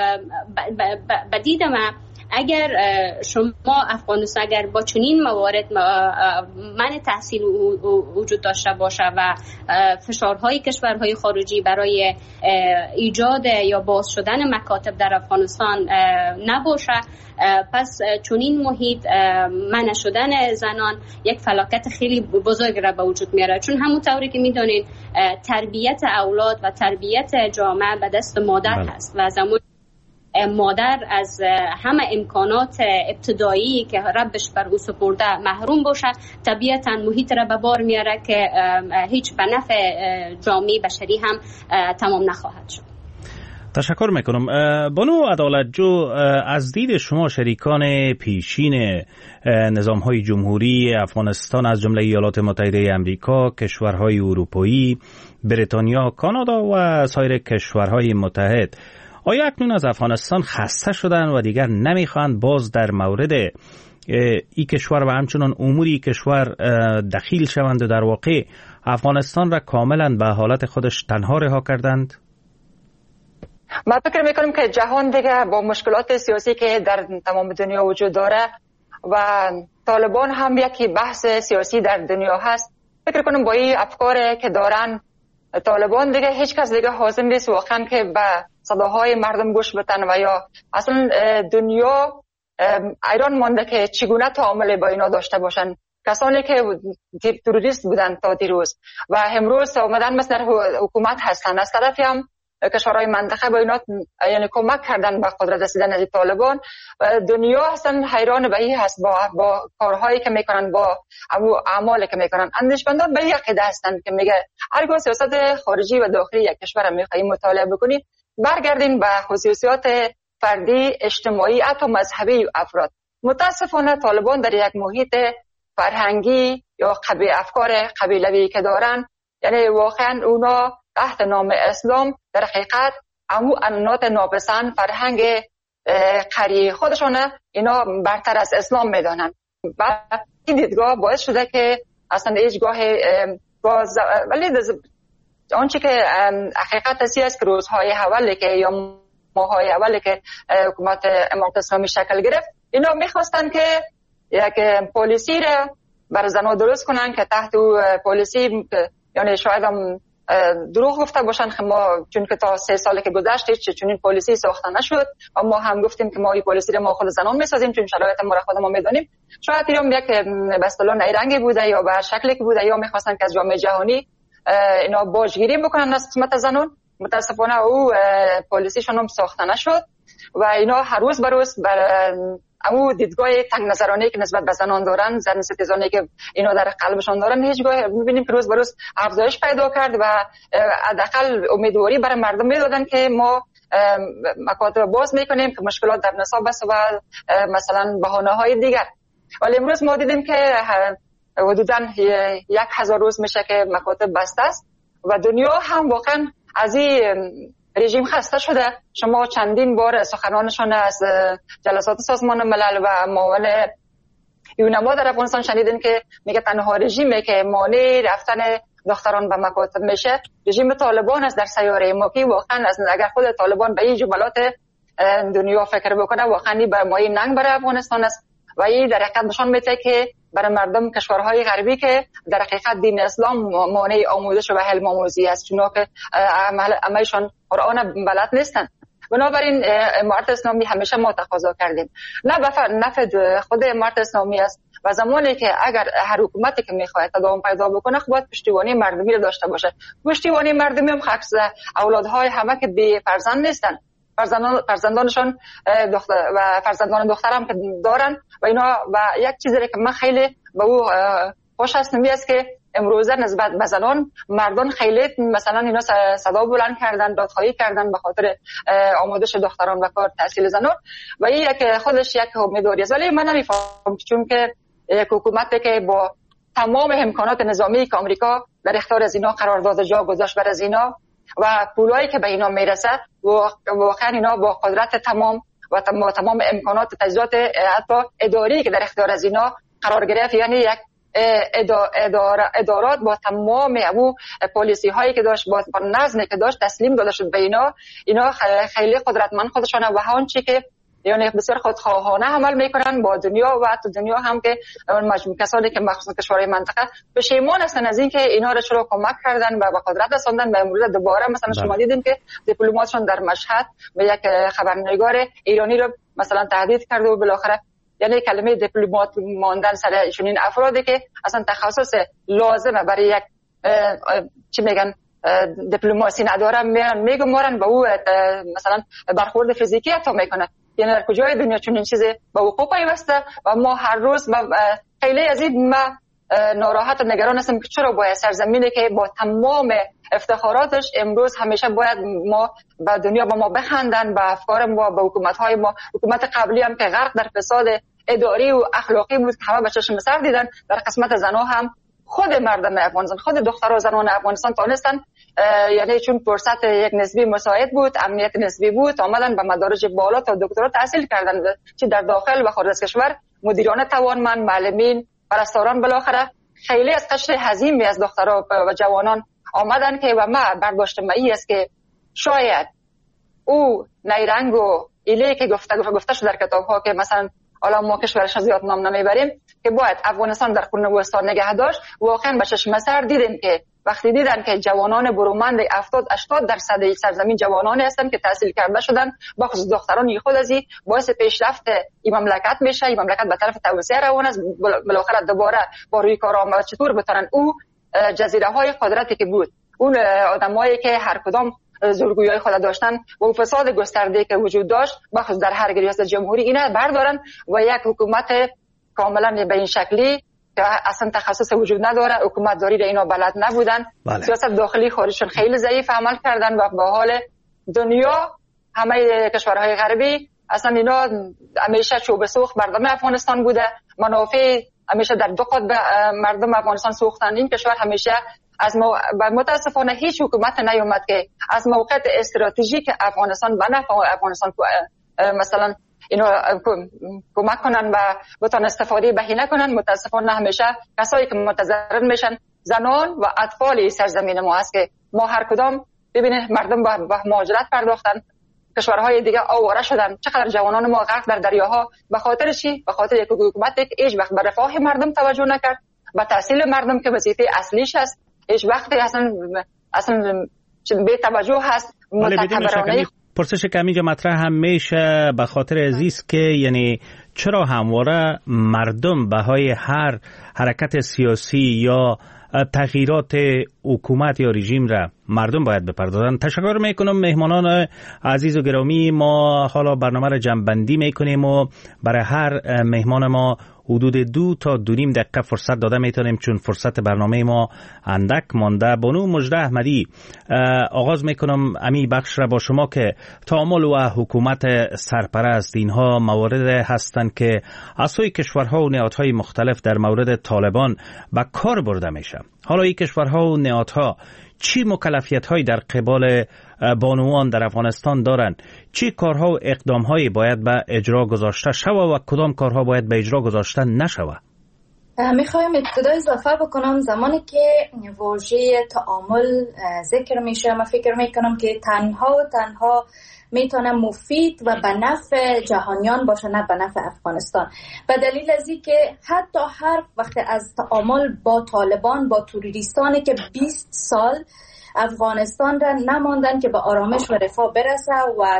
بدید من اگر شما افغانستان اگر با چنین موارد منع تحصیل وجود داشته باشه و فشارهای کشورهای خارجی برای ایجاد یا باز شدن مکاتب در افغانستان نباشه، پس چنین محیط منع شدن زنان یک فلاکت خیلی بزرگ را به وجود میاره، چون همونطوری که میدونین تربیت اولاد و تربیت جامعه به دست مادر هست و زمان مادر از همه امکانات ابتدایی که ربش بر او سپرده محروم باشه، طبیعتا محیط را به بار میاره که هیچ به نفع جامعه بشری هم تمام نخواهد شد. تشکر میکنم. بانو عدالتجو، از دید شما شریکان پیشین نظام‌های جمهوری افغانستان از جمله ایالات متحده آمریکا، کشورهای اروپایی، بریتانیا، کانادا و سایر کشورهای متحد، آیا اکنون از افغانستان خسته شدن و دیگر نمیخواهند باز در مورد این کشور و همچنان اموری کشور دخیل شوند و در واقع افغانستان را کاملا به حالت خودش تنها رها کردند؟ ما فکر میکنم که جهان دیگه با مشکلات سیاسی که در تمام دنیا وجود داره و طالبان هم یکی بحث سیاسی در دنیا هست، فکر کنم با این افکار که دارن طالبان دیگه هیچ کس دیگه حاضر نیست واقعا که به صداهای مردم گوش بدن و یا اصلا دنیا ایران مانده که چگونه تعامل با اینا داشته باشن. کسانی که تروریست بودن تا دیروز و امروز اومدن مثل حکومت هستن، از طرفی هم کشورهای منطقه با اینا یعنی کمک کردن به قدرت رسیدن از طالبان. دنیا اصلا حیران به این هست با کارهایی که میکنن، با اعمالی که میکنن. اندیشمندان به یک عقیده هستند که میگه هرگاه سیاست خارجی و داخلی یک کشور میخواهیم مطالعه بکنید، برگردین به خصوصیات فردی، اجتماعی، حتی مذهبی افراد. متاسفانه طالبان در یک محیط فرهنگی یا افکار قبیلوی که دارن، یعنی واقعا اونا تحت نام اسلام در حقیقت امو امنات ناپسند فرهنگ قری خودشونه اینا برتر از اسلام میدانن و این دیدگاه باعث شده که اصلا هیچگاه ولی آنچه که حقیقت اصلی است که روزهای اولی که یا ماهای اولی که حکومت امارت اسلامی شکل گرفت، اینا میخواستن که یک پالیسی را بر زنها درست کنن که تحت پالیسی یعنی شاید هم دروغ گفته باشن که ما چون که تا 3 سال که گذشت چون این پالیسی ساخته نشد و ما هم گفتیم که ما این پالیسی رو ما خود زنان میسازیم چون شرایط ما را خودمون میدونیم. شاید اینم یک به اصطلاح نیرنگی بوده یا به شکلی که بوده یا میخواستن که از جامعه جهانی اینا باجگیری بکنن از قسمت زنان. متاسفانه او پالیسیشون هم ساخته نشد و اینا هر روز به روز اما دیدگاه تنگ نظرانه که نسبت به زنان دارن، زن ستیزانه که اینا در قلبشان دارن، هیچگاه میبینیم که روز به روز افزایش پیدا کرد و حداقل امیدواری برای مردم میدادن که ما مکاتب باز میکنیم که مشکلات در نصاب است و مثلا بهانه‌های دیگر. ولی امروز ما دیدیم که حدوداً 1000 روز میشه که مکاتب بسته است و دنیا هم واقعا از این رژیم خسته شده. شما چندین بار سخنانشان از جلسات سازمان ملل و معاون یونما در افغانستان شنیدین که میگه تنها رژیمی که مانع رفتن دختران به مکاتب میشه رژیم طالبان است در سیاره ما، که واقعا اگر خود طالبان به این جملات دنیا فکر بکنه واقعا بر مایه ننگ برای افغانستان است و این در حقیقت نشان میده که برای مردم کشورهای غربی که در حقیقت دین اسلام مانع آموزش و علم آموزی است، چون که همه‌شان قرآن بلد نیستن بنابراین امارت اسلامی همیشه ما تقاضا کردیم نه نفع خود امارت اسلامی است و زمانی که اگر هر حکومتی که میخواد تداوم پیدا بکنه خب باید پشتیبانی مردمی رو داشته باشه. پشتیبانی مردمی هم خاص اولادهای همه که بی فرزند نیستن، فرزندانشان و فرزندان دختر هم که دارن و اینا. و یک چیزی که من خیلی به او خوش هستم است که امروزه نسبت به زنان مردان خیلی مثلا اینا صدا بلند کردن، دادخواهی کردن به خاطر آموزش دختران و کار تحصیل زنان و این یک خودش یک امیدواری است. ولی من نمیفهمم چون که یک حکومتی که با تمام امکانات نظامی که آمریکا در اختیار از اینا قرار داده جا گذاشت بر از اینا و پولایی که به اینا میرسه واقعا اینا با قدرت تمام و تمام امکانات تجهیزات حتی اداری که در اختیار از اینا قرار گرفت، یعنی یک ادارات با تمام او پالیسی هایی که داشت با نظمی که داشت تسلیم داده شد به اینا خیلی قدرتمند خودشانه و هر چی که یعنی بسیار خودخواهانه عمل میکنن با دنیا و تو دنیا هم که مجموع کسانی که مخصوصا کشورهای منطقه پشیمان هستن از اینکه اینا را چرا کمک کردن و به قدرت رساندن. و امروز دوباره مثلا شما دیدین که دیپلماتشون در مشهد به یک خبرنگار ایرانی رو مثلا تهدید کرده و بالاخره یعنی کلمه دیپلمات ماندن سر چنین افرادی که اصلا تخصص لازمه برای یک چی میگن دیپلماسی نداره میگمارن و او مثلا برخورد فیزیکی حتی میکنه. یعنی در کجای دنیا چنین چیزی به وقوع پیوسته و ما هر روز خیلی از این ما ناراحت و نگران هستم که چرا باید سرزمینی که با تمام افتخاراتش امروز همیشه باید ما به دنیا با ما بخندن، به افکار ما، به حکومت‌های ما، حکومت قبلی هم که غرق در فساد اداری و اخلاقی بود که همه به چشم سر دیدن، در قسمت زنها هم خود مردم افغانستان، خود دخترها و زنان افغانستان تونستن یعنی چون فرصت یک نسبی مساعد بود، امنیت نسبی بود، آمدن به مدارج بالا تا دکترا تحصیل کردن، چه در داخل و خارج از کشور. مدیران توانمند، معلمین، پرستاران، بالاخره خیلی از قشر عظیمی از دخترها و جوانان آمدن که و ما برداشت مایی است که شاید او نیرنگ و ایله که گفته شده در کتاب ها که مثلا حالا ما کشورش زیاد نام نمیبریم که باید افغانستان در قرون وسطا نگه داشت. واقعا به چشم سر دیدیم که وقتی دیدن که جوانان برومند 70-80% سرزمین جوانانی هستن که تحصیل کرده شدن، با خصوص دختران خود از این باعث پیشرفت این مملکت میشه. این مملکت به طرف توسعه روان است. بالاخره دوباره با روی کار آمد چطور بتونن او جزیره های قدرتی که بود، اون آدمایی که هر کدام زورگویی خود داشتن و فساد گسترده که وجود داشت بخصوص در هر ریاست جمهوری اینا بردارن و یک حکومت کاملا به این شکلی که اصلا تخصص وجود نداره، حکومت داری را اینا بلد نبودن. سیاست داخلی خارجشون خیلی ضعیف عمل کردن و به حال دنیا همه کشورهای غربی اصلا اینا همیشه چوب سوخت مردم افغانستان بوده، منافع همیشه در دو قطب مردم افغانستان سوختن. این کشور همیشه از متاسفانه هیچ حکومت نیومد که از موقعیت استراتژیک افغانستان به نفع افغانستان مثلا اینو کمک کنن و بتونن استفاده بهینه کنن. متاسفانه همیشه کسایی که متضرر میشن زنان و اطفال سرزمین ما است که ما هر کدام ببینید مردم به مهاجرت پرداختن، کشورهای دیگه آواره شدن. چقدر جوانان ما غرق در دریاها به خاطر چی؟ به خاطر یک حکومتی که هیچ وقت به رفاه مردم توجه نکرد، به تحصیل مردم که وظیفه اصلیش است هیچ وقت اصلا بی توجه هست. متکبرانه پرسش که اینجا مطرح هم میشه به خاطر عزیز که یعنی چرا همواره مردم بهای هر حرکت سیاسی یا تغییرات حکومت یا رژیم را مردم باید بپردازن. تشکر میکنم مهمانان عزیز و گرامی. ما حالا برنامه را جمع‌بندی میکنیم و برای هر مهمان ما حدود 2 تا 2.5 دقیقه فرصت داده میتونیم چون فرصت برنامه ما اندک مانده. بانو مژده احمدی، آغاز میکنم امی بخش را با شما که تعامل و حکومت سرپرست اینها موارد هستند که از سوی کشورها و نهادهای مختلف در مورد طالبان به کار برده میشه. حالا این کشورها و نهادها چی مکلفیت‌هایی در قبال بانوان در افغانستان دارند؟ چی کارها و اقدام‌هایی باید به اجرا گذاشته شود و کدام کارها باید به اجرا گذاشته نشود؟ میخوایم ابتدا اضافه بکنم زمانی که واژه تعامل ذکر میشه من فکر میکنم که تنها میتونه مفید و به نفع جهانیان باشه نه به نفع افغانستان. به دلیل از این که حتی هر وقت از تعامل با طالبان با توریستانی که 20 سال افغانستان را نماندن که به آرامش و رفاه برسه و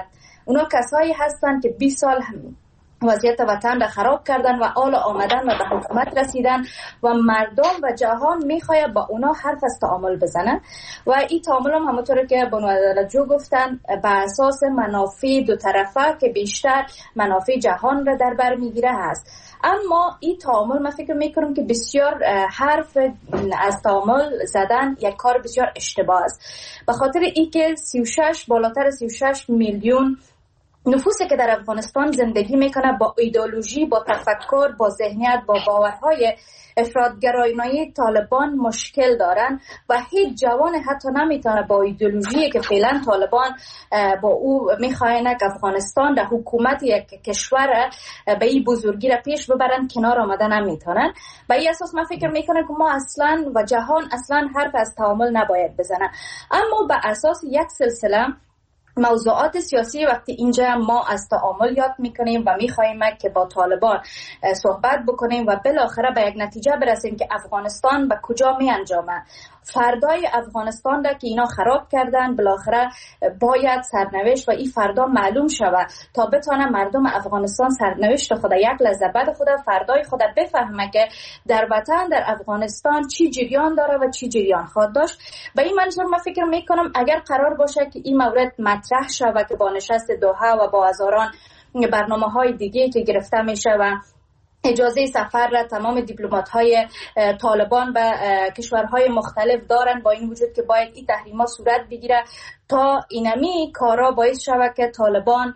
اونا کسایی هستند که 20 سال وضعیت وطن را خراب کردن و حالا آمدن و به حکومت رسیدن و مردم و جهان میخواد با اونا حرف از تعامل بزنن و این تعامل هم همونطور که بانو عدالت‌جو گفتن به اساس منافع دو طرفه که بیشتر منافع جهان را در بر میگیره هست. اما این تعامل من فکر میکنم که بسیار حرف از تعامل زدن یک کار بسیار اشتباه است، به خاطر ای که بالاتر 36 میلیون نفوسی که در افغانستان زندگی میکنه با ایدئولوژی، با تفکر، با ذهنیت، با باورهای افراطگرایانه طالبان مشکل دارن و هیچ جوان حتی نمیتونه با ایدئولوژی که فعلا طالبان با او میخواین که افغانستان در حکومت یک کشور به این بزرگی را پیش ببرن کنار آمدن نمیتونن. به این اساس من فکر میکنم که ما اصلا و جهان اصلا حرف از تعامل نباید بزنن، اما به اساس یک سلسله موضوعات سیاسی وقتی اینجا ما از تعامل یاد میکنیم و میخوایم که با طالبان صحبت بکنیم و بالاخره به یک نتیجه برسیم که افغانستان به کجا می انجامه، فردای افغانستان را که اینا خراب کردن بالاخره باید سرنوشت و این فردا معلوم شود تا بتونه مردم افغانستان سرنوشت خود یک لحظه بعد خود فردای خود بفهمه که در وطن در افغانستان چی جریان داره و چی جریان خواهد داشت. به این منظور من فکر میکنم اگر قرار باشه که این مورد مطرح شود که با نشست دوحه و با هزاران برنامه‌های دیگه که گرفته میشه و اجازه سفر را تمام دیپلمات‌های طالبان به کشورهای مختلف دارن، با این وجود که باید این تحریم‌ها صورت بگیره تا اینمی کارا باعث شود که طالبان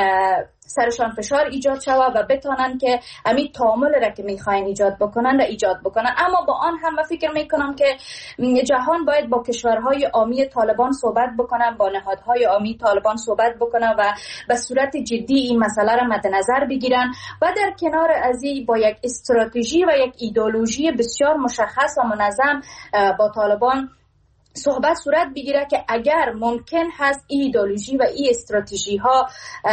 سرشان فشار ایجاد شود و بتونن که همین تعامل را که میخواین ایجاد بکنن را ایجاد بکنن. اما با آن هم من فکر میکنم که جهان باید با کشورهای عامی طالبان صحبت بکنن، با نهادهای عامی طالبان صحبت بکنن و به صورت جدی این مسئله را مد نظر بگیرن و در کنار از این با یک استراتژی و یک ایدئولوژی بسیار مشخص و منظم با طالبان صحبت صورت بگیره که اگر ممکن هست این ایدئولوژی و این استراتژی ها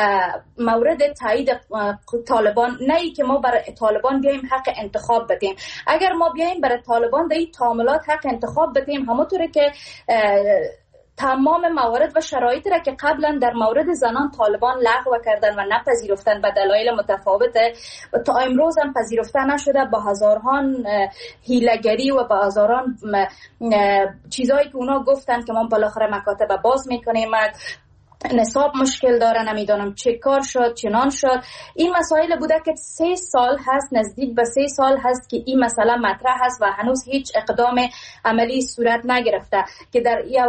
مورد تایید طالبان، نه ای که ما برای طالبان بیایم حق انتخاب بدیم، اگر ما بیایم برای طالبان در این تعاملات حق انتخاب بدیم همونطوره که تمام موارد و شرایطی را که قبلا در مورد زنان طالبان لغو کردن و نپذیرفتن به دلایل متفاوت و تا امروز هم پذیرفته نشده، با هزاران حیله‌گری و با هزاران چیزایی که اونا گفتن که ما بالاخره مکاتب باز میکنیم، نصاب مشکل داره، نمیدونم چه کار شد چنان شد. این مسائل بوده که 3 سال هست، نزدیک به 3 سال هست که این مسئله مطرح هست و هنوز هیچ اقدام عملی صورت نگرفته که در این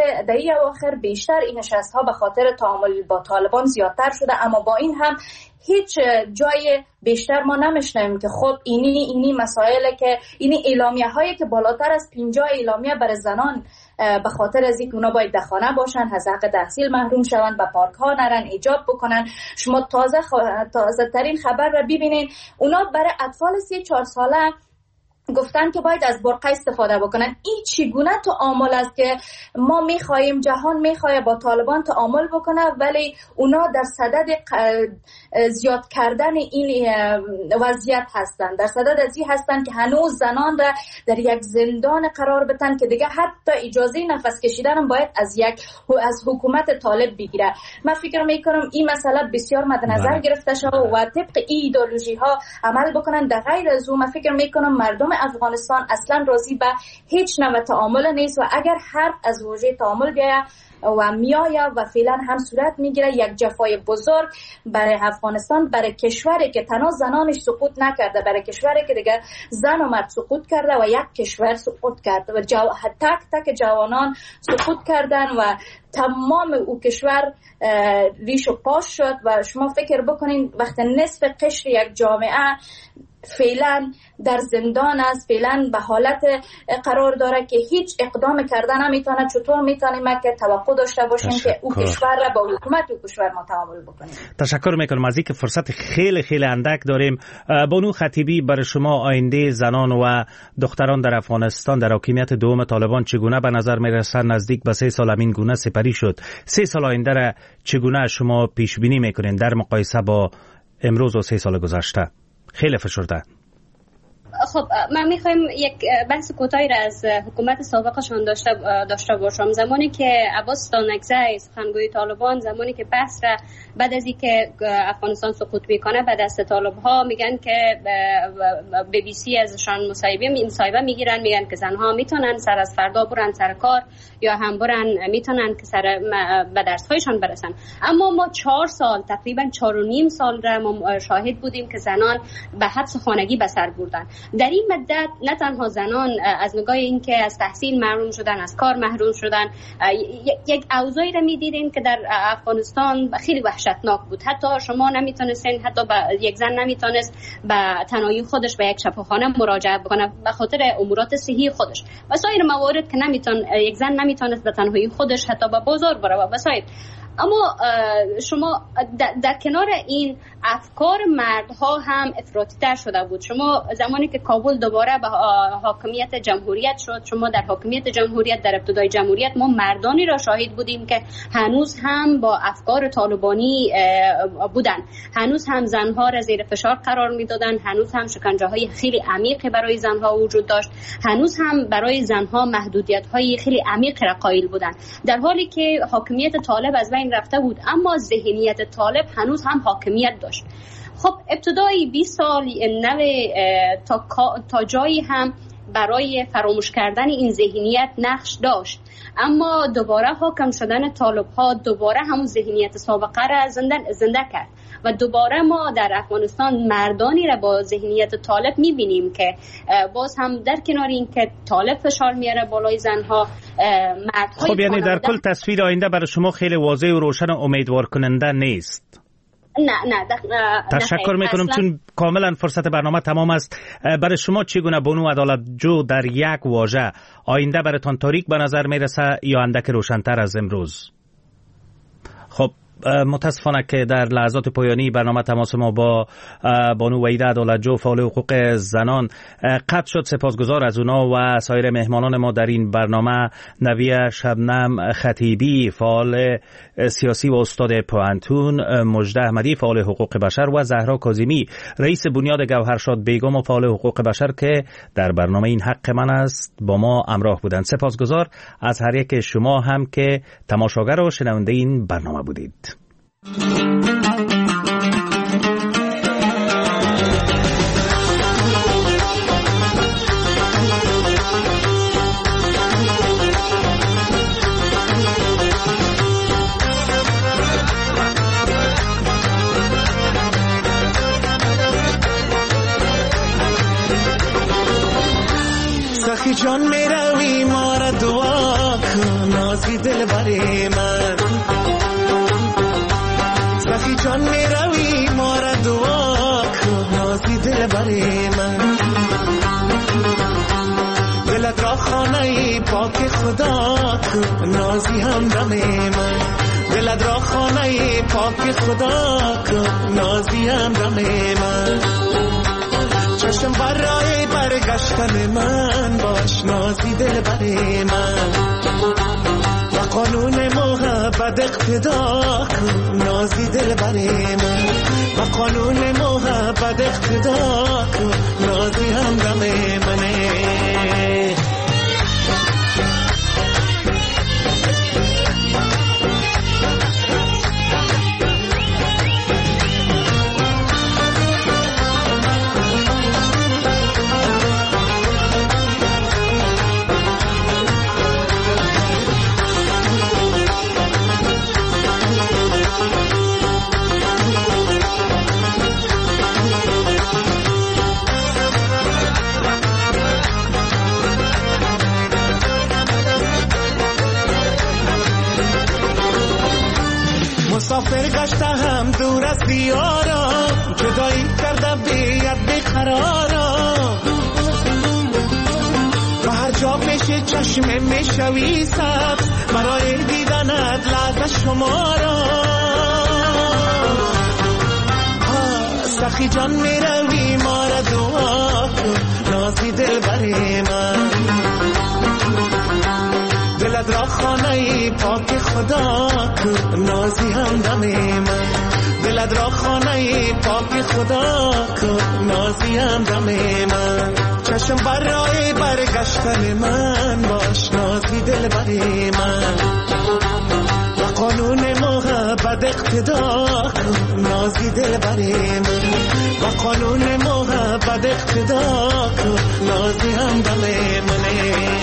اواخر بیشتر این نشست ها به خاطر تعامل با طالبان زیادتر شده، اما با این هم هیچ جای بیشتر ما نمیشنیم که خب اینی مسائل که اینی اعلامیه هایی که بالاتر از 50 اعلامیه برای زنان به خاطر از اینکه اونا باید در خانه باشن، از حق تحصیل محروم شوند، به پارک ها نرن، ایجاب بکنن. شما تازه ترین خبر را ببینین، اونا برای اطفال 3-4 ساله گفتن که باید از برقه استفاده بکنن. این چگونه تعامل است که ما میخواهیم جهان میخواه با طالبان تعامل بکنه ولی اونا در صدد زیاد کردن این وضعیت هستن، در صدد از این هستن که هنوز زنان را در یک زندان قرار بدن که دیگه حتی اجازه نفس کشیدن هم باید از حکومت طالب بگیره. من فکر میکنم این مسئله بسیار مد نظر گرفته شده و طبق این ایدئولوژی ها عمل بکنن. در غیر از اون من فکر میکنم مردم افغانستان اصلا راضی به هیچ نوع تعامل نیست و اگر حرف از واژه تعامل بیاید و میایه و فعلا هم صورت میگیره یک جفای بزرگ برای افغانستان، برای کشوری که تنها زنانش سقوط نکرده، برای کشوری که دیگه زن و مرد سقوط کرده و یک کشور سقوط کرده و تک تک جوانان سقوط کردن و تمام او کشور ریش و پاش شد. و شما فکر بکنین وقتی نصف قشر یک جامعه فعلا در زندان است، فعلا به حالت قرار داره که هیچ اقدام کردن نمیتونه، چطور میتونیم که توقع داشته باشیم که او کشور را با حکومت او کشور متعامل بکنیم؟ تشکر میکنم. از اینکه فرصت خیلی خیلی اندک داریم، بانو خطیبی برای شما آینده زنان و دختران در افغانستان در حاکمیت دوم طالبان چگونه به نظر میرسد؟ نزدیک به 3 سال همین گونه سپری شد. 3 سال آینده را چگونه شما پیش بینی میکنین در مقایسه با امروز و 3 سال گذشته؟ خیلی فشرده. خب من میخوایم یک بحث کوتاهی را از حکومت سابقشان داشته باشم. زمانی که عباس دانکزی سخنگوی طالبان، زمانی که بحث را بعد از اینکه افغانستان سقوط میکنه به دست طالب ها، میگن که BBC ازشان مصاحبه میگیرن، میگن که زنها میتونن سر از فردا برن سر کار یا هم برن میتونن که سر به درس هایشان برسن. اما ما 4 سال تقریبا 4.5 سال را ما شاهد بودیم که زنان به حبس خانگی به سر بردن. در این مدت نه تنها زنان از نگاه اینکه از تحصیل محروم شدن، از کار محروم شدن، یک اوضاعی را میدیدین که در افغانستان خیلی وحشتناک بود. حتی شما نمیتونستین، حتی یک زن نمیتونست به تنهایی خودش به یک شفاخانه مراجعه بکنه به خاطر امورات صحی خودش و سایر موارد که یک زن نمیتونست به تنهایی خودش حتی به بازار بره و سایر. اما شما در کنار این افکار مردها هم افراطی تر شده بود. شما زمانی که کابل دوباره به حاکمیت جمهوریت شد، شما در حاکمیت جمهوریت، در ابتدای جمهوریت ما مردانی را شاهد بودیم که هنوز هم با افکار طالبانی بودن، هنوز هم زنها را زیر فشار قرار میدادن، هنوز هم شکنجه های خیلی عمیقی برای زنها وجود داشت، هنوز هم برای زنها محدودیت های خیلی عمیق را قائل بودن، در حالی که حاکمیت طالب از بین رفته بود اما ذهنیت طالب هنوز هم حاکمیت داشت. خب ابتدای 20 سال تا جایی هم برای فراموش کردن این ذهنیت نقش داشت، اما دوباره حاکم شدن طالب ها دوباره همون ذهنیت سابقه را زنده کرد و دوباره ما در افغانستان مردانی را با ذهنیت طالب میبینیم که باز هم در کنار این که طالب فشار میاره بالای زنها، مردهای خب یعنی در کل تصویر آینده برای شما خیلی واضح و روشن و امیدوار کننده نیست. نه تشکر میکنم چون کاملا فرصت برنامه تمام است. برای شما چگونه بانو عدالت جو در یک واژه آینده براتان تاریک به نظر میرسه یا اندک روشن‌تر از امروز؟ خب متاسفانه که در لحظات پایانی برنامه تماس ما با بانو وحیده عدالتجو فعال حقوق زنان قطع شد. سپاسگزار از اونا و سایر مهمانان ما در این برنامه: نویه شبنم خطیبی فعال سیاسی و استاد پوهنتون، مجده احمدی فعال حقوق بشر و زهرا کاظمی رئیس بنیاد گوهرشاد بیگم و فعال حقوق بشر که در برنامه این حق من است با ما همراه بودند. سپاسگزار از هر یک شما هم که تماشاگر و شنونده این برنامه بودید. سخی جان میروی ما را دعا کن نازی دل بری من، سخی جان میروی ما را دعا کن نازی دل بری من، دلت را خانه پاک خدا کن نازی همدم من، دلت را خانه پاک خدا کن نازی همدم من، چشم برای برگشتن من باش نازی دل بری من، و قانون محبت اقتدا کن نازی دل بری من، و قانون محبت اقتدا کن نازی همدم منه. مسافر گشتم دور از دیارم، جدایی کردم بیاد بیقرارم، و هر جا میشه چشم میشوی سبز برای دیدنت لحظه شمارم، سخی جان میروی ما را دعا کن نازی دل بری من، دلت را خانه پاک خدا کن نازی همدم من، دلت را خانه پاک خدا کن نازیم دم من چشم برای برگشتن من باش نازی دل بری من و قانون محبت اقتدا کن نازی دل بری من و قانون محبت اقتدا کن نازی هم دم منه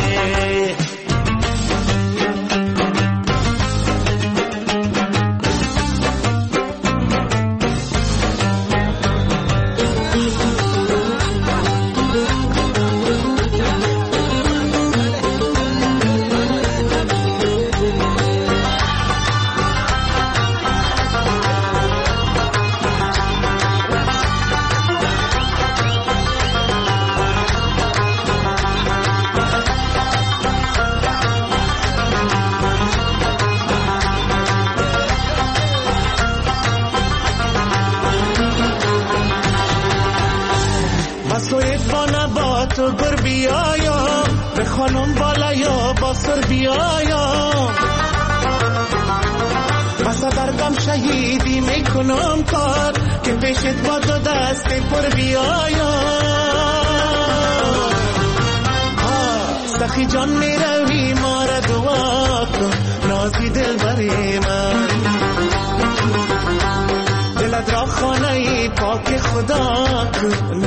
تو گر بیایا به خانم بالا یا با سر بیایا بسا دردم شهیدی میکنم کار که پیشت با دو دست پر بیایا سخی جان میروی ما را دعا کن نازی دل بری من دلت را خانه پاک خدا کن